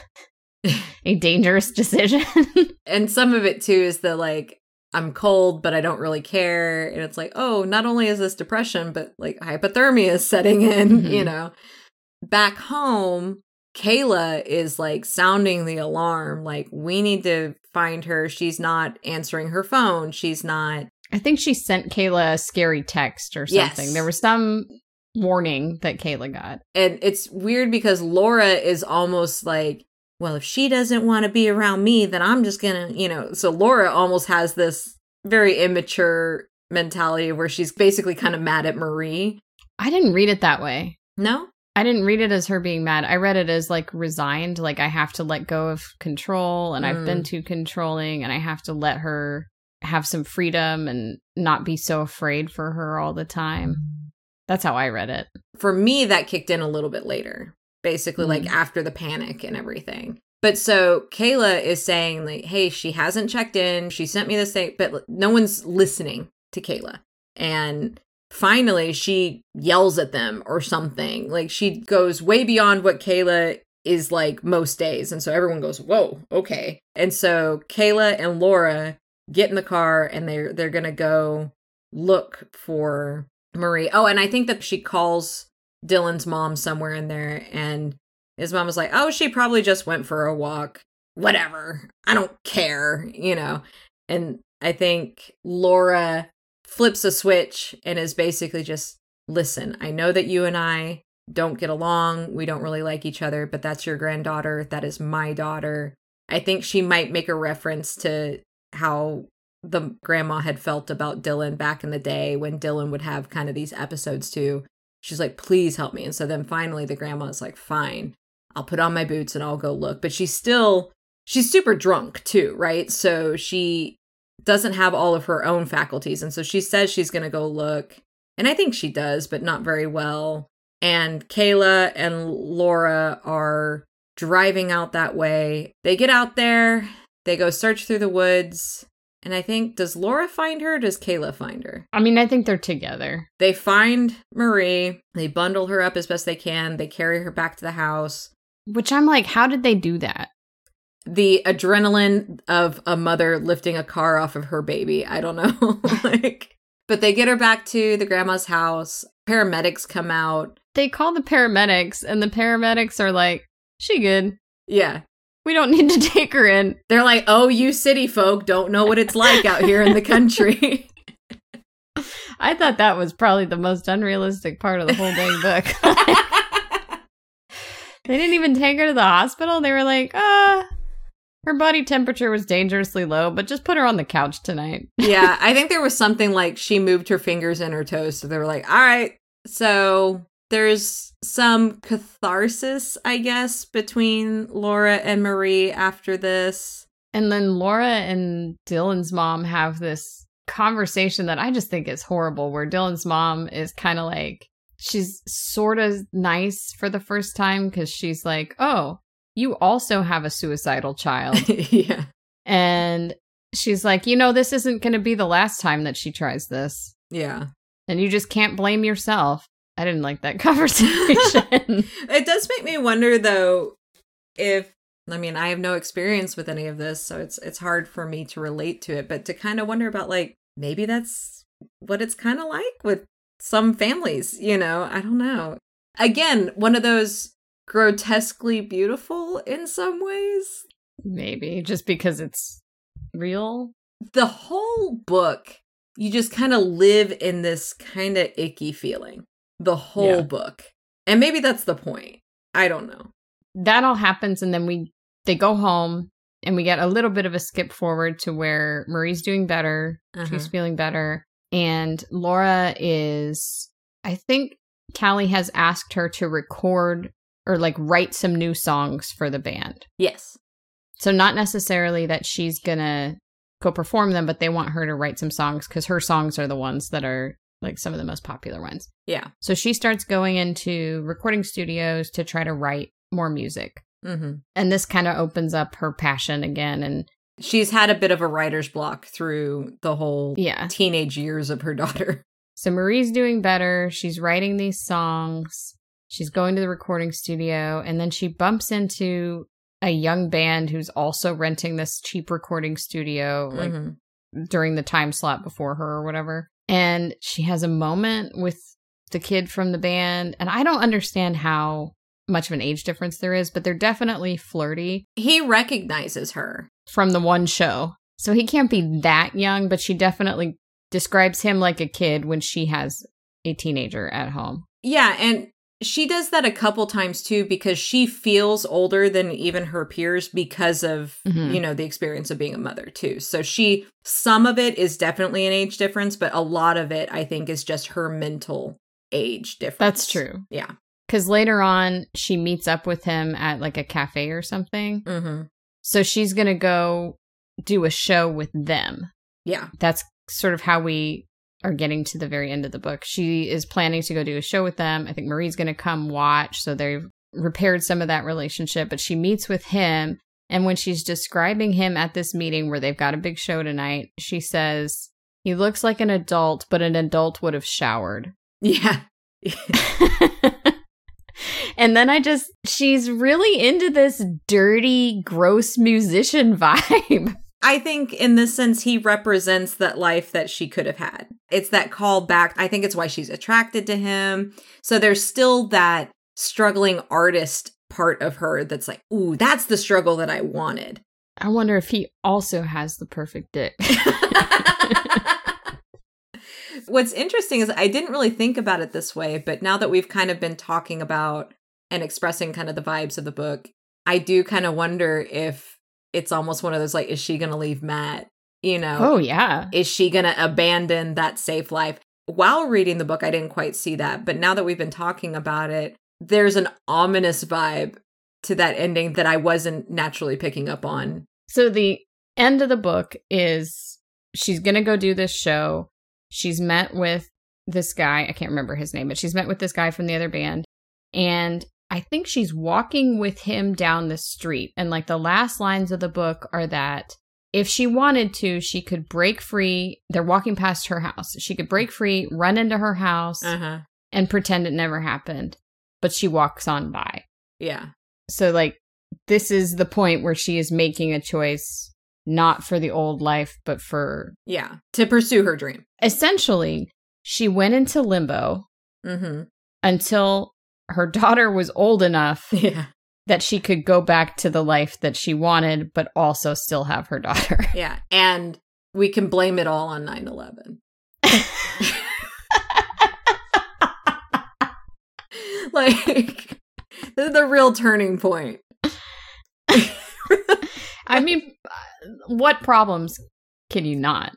a dangerous decision. And some of it, too, is the, like, I'm cold, but I don't really care. And it's like, oh, not only is this depression, but, like, hypothermia is setting in, mm-hmm. you know. Back home, Kayla is, like, sounding the alarm. Like, we need to find her. She's not answering her phone. She's not. I think she sent Kayla a scary text or something. Yes. There was some warning that Kayla got. And it's weird because Laura is almost like, well, if she doesn't want to be around me, then I'm just going to, you know. So Laura almost has this very immature mentality where she's basically kind of mad at Marie. I didn't read it that way. No? I didn't read it as her being mad. I read it as, like, resigned. Like, I have to let go of control, and mm. I've been too controlling, and I have to let her have some freedom and not be so afraid for her all the time. That's how I read it. For me, that kicked in a little bit later. Basically, mm. like, after the panic and everything. But so Kayla is saying, like, hey, she hasn't checked in. She sent me this thing, but no one's listening to Kayla. And finally, she yells at them or something. Like, she goes way beyond what Kayla is like most days. And so everyone goes, whoa, okay. And so Kayla and Laura get in the car and they're, they're going to go look for Marie. Oh, and I think that she calls Dylan's mom somewhere in there, and his mom was like, oh, she probably just went for a walk. Whatever. I don't care, you know. And I think Laura flips a switch and is basically just, listen, I know that you and I don't get along. We don't really like each other, but that's your granddaughter. That is my daughter. I think she might make a reference to how the grandma had felt about Dylan back in the day when Dylan would have kind of these episodes too. She's like, please help me. And so then finally the grandma's like, fine, I'll put on my boots and I'll go look. But she's still, she's super drunk too, right? So she doesn't have all of her own faculties. And so she says she's going to go look. And I think she does, but not very well. And Kayla and Laura are driving out that way. They get out there. They go search through the woods. And I think, does Laura find her or does Kayla find her? I mean, I think they're together. They find Marie. They bundle her up as best they can. They carry her back to the house. Which I'm like, how did they do that? The adrenaline of a mother lifting a car off of her baby. I don't know. like, but they get her back to the grandma's house. Paramedics come out. They call the paramedics, and the paramedics are like, she good. Yeah. We don't need to take her in. They're like, oh, you city folk don't know what it's like out here in the country. I thought that was probably the most unrealistic part of the whole dang book. They didn't even take her to the hospital. They were like, ah, her body temperature was dangerously low, but just put her on the couch tonight. Yeah, I think there was something like she moved her fingers and her toes. So they were like, all right, so there's some catharsis, I guess, between Laura and Marie after this. And then Laura and Dylan's mom have this conversation that I just think is horrible, where Dylan's mom is kind of like, she's sort of nice for the first time because she's like, oh, you also have a suicidal child. Yeah. And she's like, you know, this isn't going to be the last time that she tries this. Yeah. And you just can't blame yourself. I didn't like that conversation. It does make me wonder, though, if, I mean, I have no experience with any of this, so it's it's hard for me to relate to it, but to kind of wonder about, like, maybe that's what it's kind of like with some families, you know? I don't know. Again, one of those grotesquely beautiful in some ways. Maybe, just because it's real. The whole book, you just kind of live in this kind of icky feeling. The whole yeah. book. And maybe that's the point. I don't know. That all happens, and then we they go home, and we get a little bit of a skip forward to where Marie's doing better. Uh-huh. She's feeling better. And Laura is, I think Callie has asked her to record or like write some new songs for the band. Yes. So not necessarily that she's going to go perform them, but they want her to write some songs because her songs are the ones that are like some of the most popular ones. Yeah. So she starts going into recording studios to try to write more music. Mm-hmm. And this kind of opens up her passion again. And she's had a bit of a writer's block through the whole yeah. teenage years of her daughter. So Marie's doing better. She's writing these songs. She's going to the recording studio. And then she bumps into a young band who's also renting this cheap recording studio like mm-hmm. during the time slot before her or whatever. And she has a moment with the kid from the band. And I don't understand how much of an age difference there is, but they're definitely flirty. He recognizes her from the one show. So he can't be that young, but she definitely describes him like a kid when she has a teenager at home. Yeah, and she does that a couple times too, because she feels older than even her peers because of, mm-hmm. you know, the experience of being a mother too. So she, some of it is definitely an age difference, but a lot of it, I think, is just her mental age difference. That's true. Yeah. Because later on, she meets up with him at like a cafe or something. Mm-hmm. So she's going to go do a show with them. Yeah. That's sort of how we are getting to the very end of the book. She is planning to go do a show with them. I think Marie's going to come watch. So they've repaired some of that relationship, but she meets with him. And when she's describing him at this meeting where they've got a big show tonight, she says, he looks like an adult, but an adult would have showered. Yeah. And then I just, she's really into this dirty, gross musician vibe. I think in this sense, he represents that life that she could have had. It's that call back. I think it's why she's attracted to him. So there's still that struggling artist part of her that's like, ooh, that's the struggle that I wanted. I wonder if he also has the perfect dick. What's interesting is I didn't really think about it this way, but now that we've kind of been talking about and expressing kind of the vibes of the book, I do kind of wonder if it's almost one of those, like, is she going to leave Matt? You know? Oh, yeah. Is she going to abandon that safe life? While reading the book, I didn't quite see that. But now that we've been talking about it, there's an ominous vibe to that ending that I wasn't naturally picking up on. So the end of the book is she's going to go do this show. She's met with this guy. I can't remember his name, but she's met with this guy from the other band. And I think she's walking with him down the street. And like the last lines of the book are that if she wanted to, she could break free. They're walking past her house. She could break free, run into her house, uh-huh. and pretend it never happened. But she walks on by. Yeah. So like this is the point where she is making a choice, not for the old life, but for... Yeah. To pursue her dream. Essentially, she went into limbo mm-hmm. until her daughter was old enough yeah. that she could go back to the life that she wanted, but also still have her daughter. Yeah. And we can blame it all on nine eleven. Like, this is the real turning point. I mean, what problems can you not?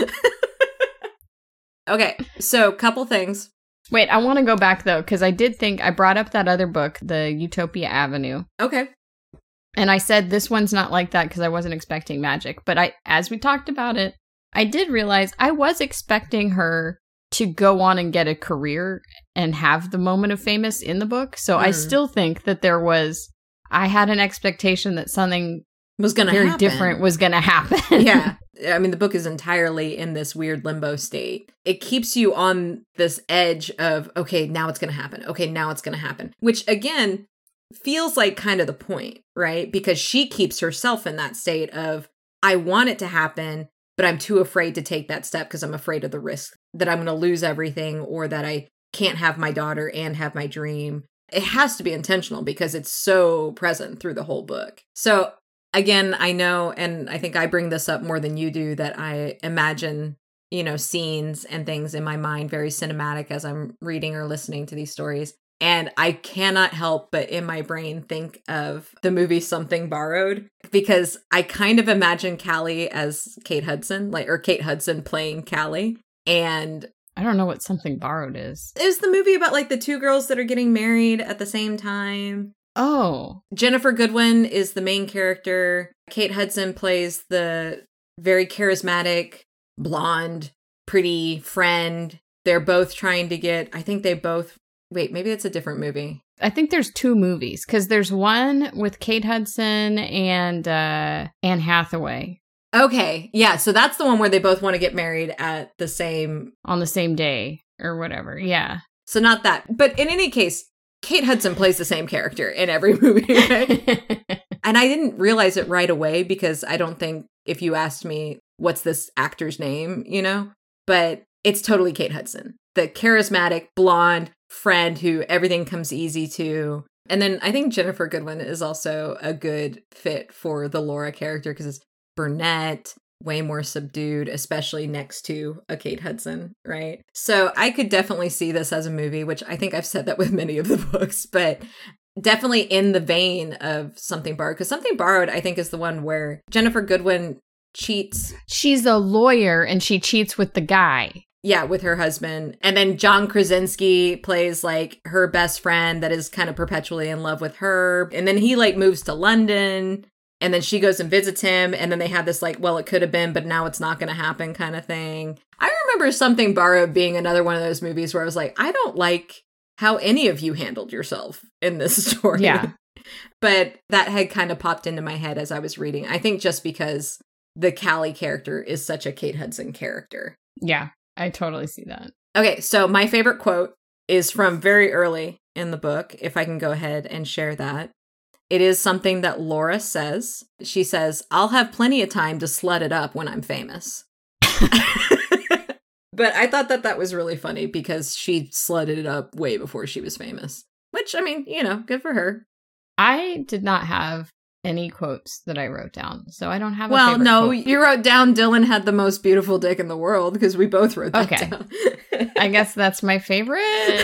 Okay, so couple things. Wait, I want to go back, though, because I did think I brought up that other book, The Utopia Avenue. Okay. And I said this one's not like that because I wasn't expecting magic. But I, as we talked about it, I did realize I was expecting her to go on and get a career and have the moment of famous in the book. So mm. I still think that there was, I had an expectation that something was going to very happen. different was going to happen. Yeah. I mean, the book is entirely in this weird limbo state. It keeps you on this edge of, okay, now it's going to happen. Okay, now it's going to happen. Which, again, feels like kind of the point, right? Because she keeps herself in that state of, I want it to happen, but I'm too afraid to take that step because I'm afraid of the risk that I'm going to lose everything or that I can't have my daughter and have my dream. It has to be intentional because it's so present through the whole book. So again, I know, and I think I bring this up more than you do, that I imagine, you know, scenes and things in my mind very cinematic as I'm reading or listening to these stories. And I cannot help but in my brain think of the movie Something Borrowed, because I kind of imagine Callie as Kate Hudson, like, or Kate Hudson playing Callie. And I don't know what Something Borrowed is. It was the movie about like the two girls that are getting married at the same time. Oh. Jennifer Goodwin is the main character. Kate Hudson plays the very charismatic, blonde, pretty friend. They're both trying to get, I think they both, wait, maybe it's a different movie. I think there's two movies, because there's one with Kate Hudson and uh, Anne Hathaway. Okay, yeah, so that's the one where they both want to get married at the same... On the same day, or whatever, yeah. So not that. But in any case, Kate Hudson plays the same character in every movie, right? And I didn't realize it right away, because I don't think if you asked me, what's this actor's name, you know? But it's totally Kate Hudson. The charismatic, blonde friend who everything comes easy to. And then I think Ginnifer Goodwin is also a good fit for the Laura character, because it's brunette, way more subdued, especially next to a Kate Hudson, right? So I could definitely see this as a movie, which I think I've said that with many of the books, but definitely in the vein of Something Borrowed, because Something Borrowed, I think, is the one where Ginnifer Goodwin cheats. She's a lawyer and she cheats with the guy. Yeah, with her husband. And then John Krasinski plays like her best friend that is kind of perpetually in love with her. And then he like moves to London. And then she goes and visits him, and then they have this like, well, it could have been, but now it's not going to happen kind of thing. I remember Something Borrowed being another one of those movies where I was like, I don't like how any of you handled yourself in this story. Yeah. But that had kind of popped into my head as I was reading. I think just because the Callie character is such a Kate Hudson character. Yeah, I totally see that. Okay, so my favorite quote is from very early in the book, if I can go ahead and share that. It is something that Laura says. She says, I'll have plenty of time to slut it up when I'm famous. But I thought that that was really funny because she slutted it up way before she was famous. Which, I mean, you know, good for her. I did not have any quotes that I wrote down, so I don't have a well, favorite no, quote. You wrote down Dylan had the most beautiful dick in the world because we both wrote that okay. down. I guess that's my favorite?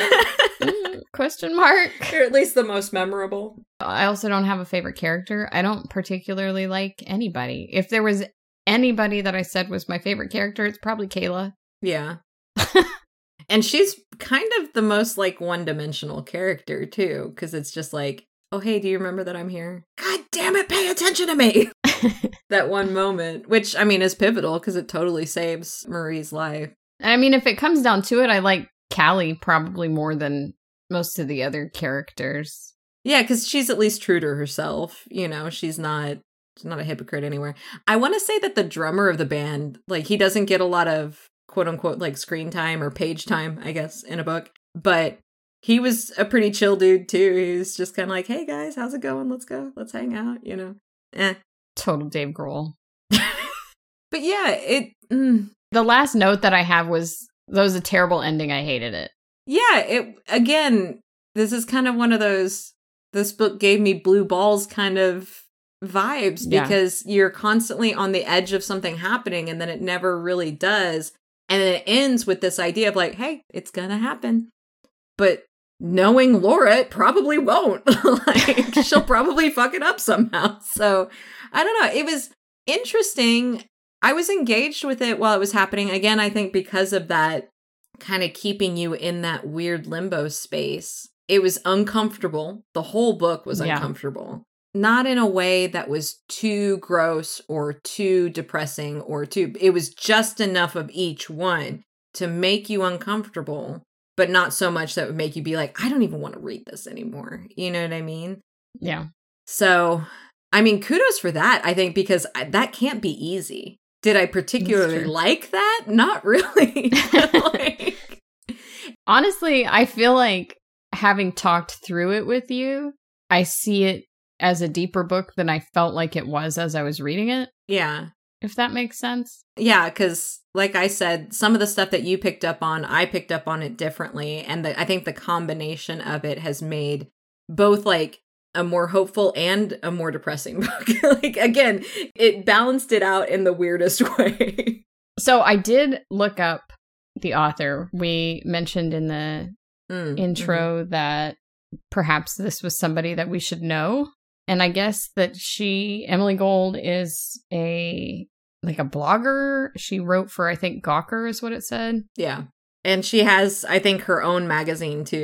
mm, question mark. Or at least the most memorable. I also don't have a favorite character. I don't particularly like anybody. If there was anybody that I said was my favorite character, it's probably Kayla. Yeah. And she's kind of the most like one-dimensional character too, because it's just like, oh, hey, do you remember that I'm here? God damn it, pay attention to me. That one moment, which, I mean, is pivotal because it totally saves Marie's life. I mean, if it comes down to it, I like Callie probably more than most of the other characters. Yeah, because she's at least true to herself. You know, she's not, she's not a hypocrite anywhere. I want to say that the drummer of the band, like, he doesn't get a lot of quote unquote, like, screen time or page time, I guess, in a book. But he was a pretty chill dude, too. He was just kind of like, hey, guys, how's it going? Let's go. Let's hang out, you know? Eh. Total Dave Grohl. But yeah, it... Mm. The last note that I have was, that was a terrible ending. I hated it. Yeah, it, again, this is kind of one of those, this book gave me blue balls kind of vibes, because yeah. you're constantly on the edge of something happening and then it never really does. And then it ends with this idea of like, hey, it's gonna happen. But knowing Laura, it probably won't. Like, she'll probably fuck it up somehow. So, I don't know. It was interesting. I was engaged with it while it was happening. Again, I think because of that kind of keeping you in that weird limbo space. It was uncomfortable. The whole book was yeah. uncomfortable. Not in a way that was too gross or too depressing or too... It was just enough of each one to make you uncomfortable, but not so much that would make you be like, I don't even want to read this anymore. You know what I mean? Yeah. So, I mean, kudos for that, I think, because that can't be easy. Did I particularly like that? Not really. Like... Honestly, I feel like having talked through it with you, I see it as a deeper book than I felt like it was as I was reading it. Yeah. If that makes sense. Yeah, because like I said, some of the stuff that you picked up on, I picked up on it differently. And the, I think the combination of it has made both like a more hopeful and a more depressing book. Like, again, it balanced it out in the weirdest way. So I did look up the author. We mentioned in the mm, intro mm-hmm. that perhaps this was somebody that we should know. And I guess that she, Emily Gold, is a, like a blogger. She wrote for, I think, Gawker is what it said. Yeah. And she has, I think, her own magazine, too.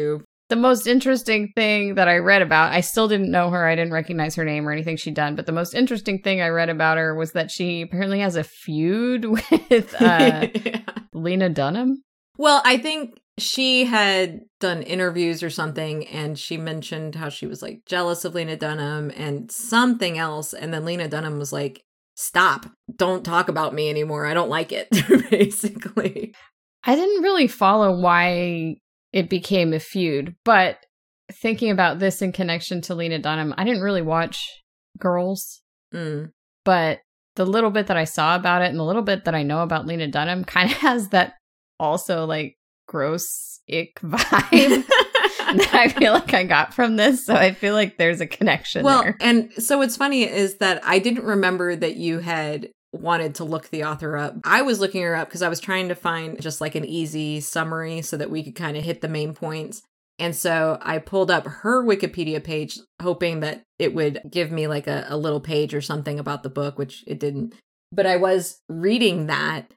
The most interesting thing that I read about, I still didn't know her. I didn't recognize her name or anything she'd done. But the most interesting thing I read about her was that she apparently has a feud with uh, yeah. Lena Dunham. Well, I think she had done interviews or something, and she mentioned how she was like jealous of Lena Dunham and something else. And then Lena Dunham was like, stop, don't talk about me anymore. I don't like it, basically. I didn't really follow why it became a feud, but thinking about this in connection to Lena Dunham, I didn't really watch Girls, mm. but the little bit that I saw about it and the little bit that I know about Lena Dunham kind of has that also like gross ick vibe that I feel like I got from this. So I feel like there's a connection well, there. And so what's funny is that I didn't remember that you had wanted to look the author up. I was looking her up because I was trying to find just like an easy summary so that we could kind of hit the main points. And so I pulled up her Wikipedia page, hoping that it would give me like a, a little page or something about the book, which it didn't. But I was reading that.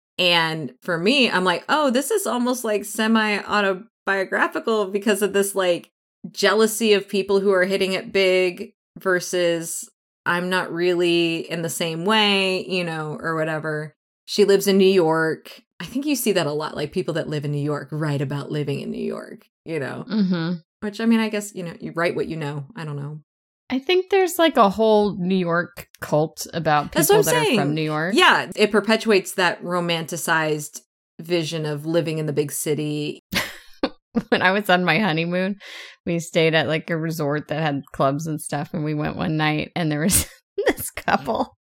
And for me, I'm like, oh, this is almost like semi-autobiographical because of this like jealousy of people who are hitting it big versus I'm not really in the same way, you know, or whatever. She lives in New York. I think you see that a lot, like people that live in New York write about living in New York, you know, mm-hmm. which I mean, I guess, you know, you write what you know. I don't know. I think there's like a whole New York cult about people that saying. are from New York. Yeah, it perpetuates that romanticized vision of living in the big city. When I was on my honeymoon, we stayed at like a resort that had clubs and stuff, and we went one night and there was this couple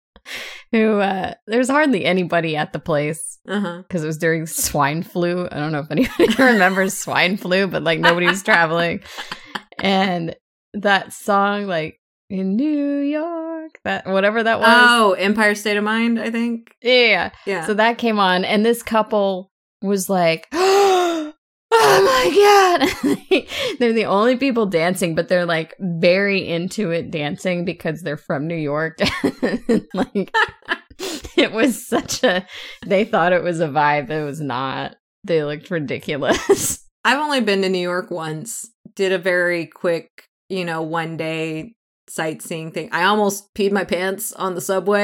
who uh there's hardly anybody at the place because uh-huh. it was during swine flu. I don't know if anybody remembers swine flu, but like nobody was traveling. And that song, like in New York, that whatever that was. Oh, Empire State of Mind, I think. Yeah. Yeah. So that came on, and this couple was like, oh my God. They're the only people dancing, but they're like very into it dancing because they're from New York. Like, it was such a, they thought it was a vibe. It was not. They looked ridiculous. I've only been to New York once, did a very quick, you know, one day sightseeing thing. I almost peed my pants on the subway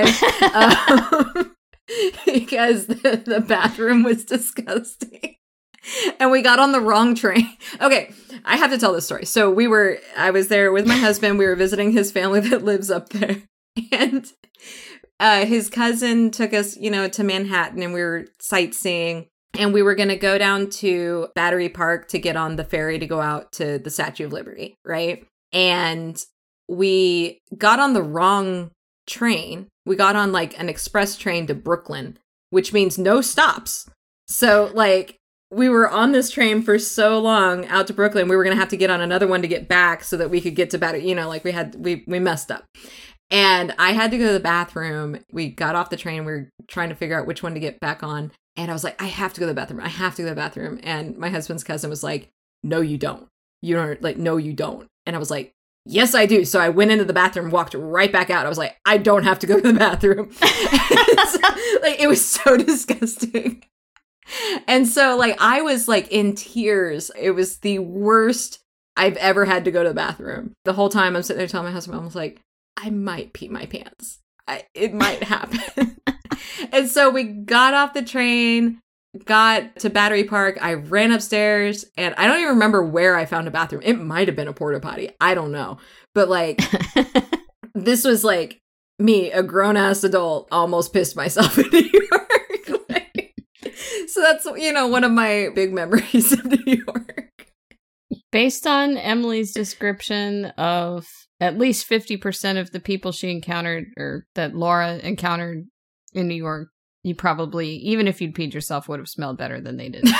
um, because the, the bathroom was disgusting. And we got on the wrong train. Okay, I have to tell this story. So we were, I was there with my husband. We were visiting his family that lives up there. And uh, his cousin took us, you know, to Manhattan, and we were sightseeing. And we were going to go down to Battery Park to get on the ferry to go out to the Statue of Liberty, right? And we got on the wrong train. We got on like an express train to Brooklyn, which means no stops. So like we were on this train for so long out to Brooklyn, we were going to have to get on another one to get back so that we could get to Battery, you know, like we had, we, we messed up. And I had to go to the bathroom. We got off the train. We were trying to figure out which one to get back on. And I was like, I have to go to the bathroom. I have to go to the bathroom. And my husband's cousin was like, no, you don't. You don't, like, no, you don't. And I was like, yes, I do. So I went into the bathroom, walked right back out. I was like, I don't have to go to the bathroom. So, like, it was so disgusting. And so, like, I was, like, in tears. It was the worst I've ever had to go to the bathroom. The whole time I'm sitting there telling my husband, I was like, I might pee my pants. I, it might happen. And so we got off the train, got to Battery Park. I ran upstairs, and I don't even remember where I found a bathroom. It might have been a porta potty. I don't know. But, like, this was, like, me, a grown-ass adult, almost pissed myself in New York. Like, so that's, you know, one of my big memories of New York. Based on Emily's description of at least fifty percent of the people she encountered, or that Laura encountered in New York, you probably, even if you'd peed yourself, would have smelled better than they did.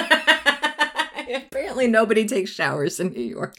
Apparently nobody takes showers in New York.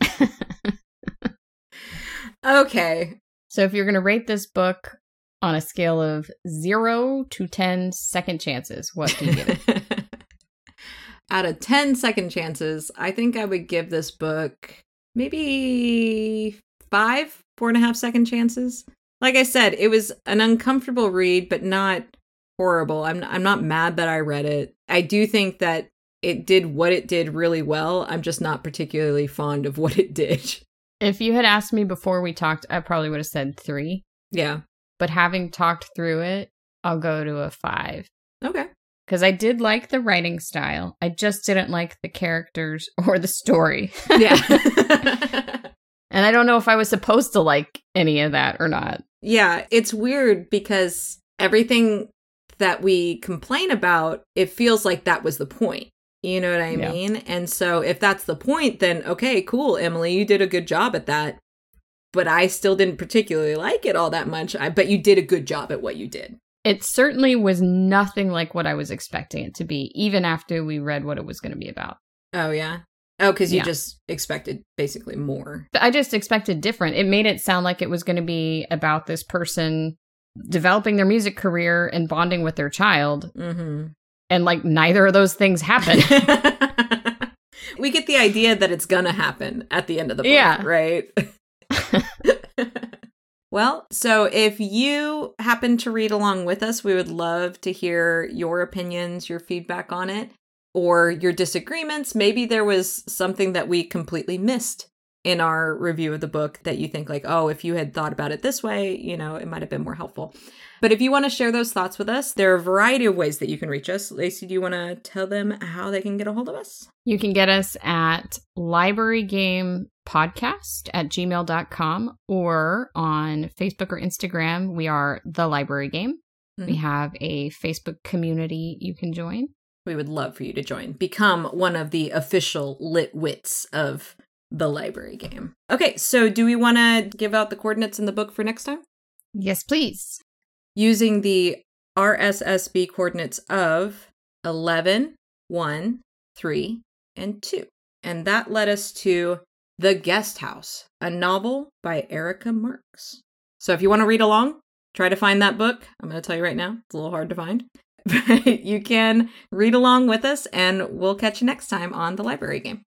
Okay. So if you're going to rate this book on a scale of zero to ten second chances, what do you give it? Out of ten second chances, I think I would give this book maybe five, four and a half second chances. Like I said, it was an uncomfortable read, but not horrible. I'm I'm not mad that I read it. I do think that it did what it did really well. I'm just not particularly fond of what it did. If you had asked me before we talked, I probably would have said three. Yeah. But having talked through it, I'll go to a five. Okay. Because I did like the writing style. I just didn't like the characters or the story. Yeah. And I don't know if I was supposed to like any of that or not. Yeah, it's weird because everything that we complain about, it feels like that was the point. You know what I Yeah. mean? And so if that's the point, then okay, cool, Emily, you did a good job at that. But I still didn't particularly like it all that much. I bet you did a good job at what you did. It certainly was nothing like what I was expecting it to be, even after we read what it was going to be about. Oh, yeah? Oh, because you Yeah. just expected basically more. I just expected different. It made it sound like it was going to be about this person developing their music career and bonding with their child. Mm-hmm. And like neither of those things happen. We get the idea that it's gonna happen at the end of the book, Yeah. right? Well, so if you happen to read along with us, we would love to hear your opinions, your feedback on it, or your disagreements. Maybe there was something that we completely missed in our review of the book that you think like, oh, if you had thought about it this way, you know, it might have been more helpful. But if you want to share those thoughts with us, there are a variety of ways that you can reach us. Lacey, do you want to tell them how they can get a hold of us? You can get us at librarygamepodcast at gmail dot com or on Facebook or Instagram. We are The Library Game. Mm-hmm. We have a Facebook community you can join. We would love for you to join. Become one of the official lit wits of The Library Game. Okay, so do we want to give out the coordinates in the book for next time? Yes, please. Using the R S S B coordinates of eleven, one, three, and two. And that led us to The Guest House, a novel by Erica Marks. So if you want to read along, try to find that book. I'm going to tell you right now, it's a little hard to find. But you can read along with us, and we'll catch you next time on The Library Game.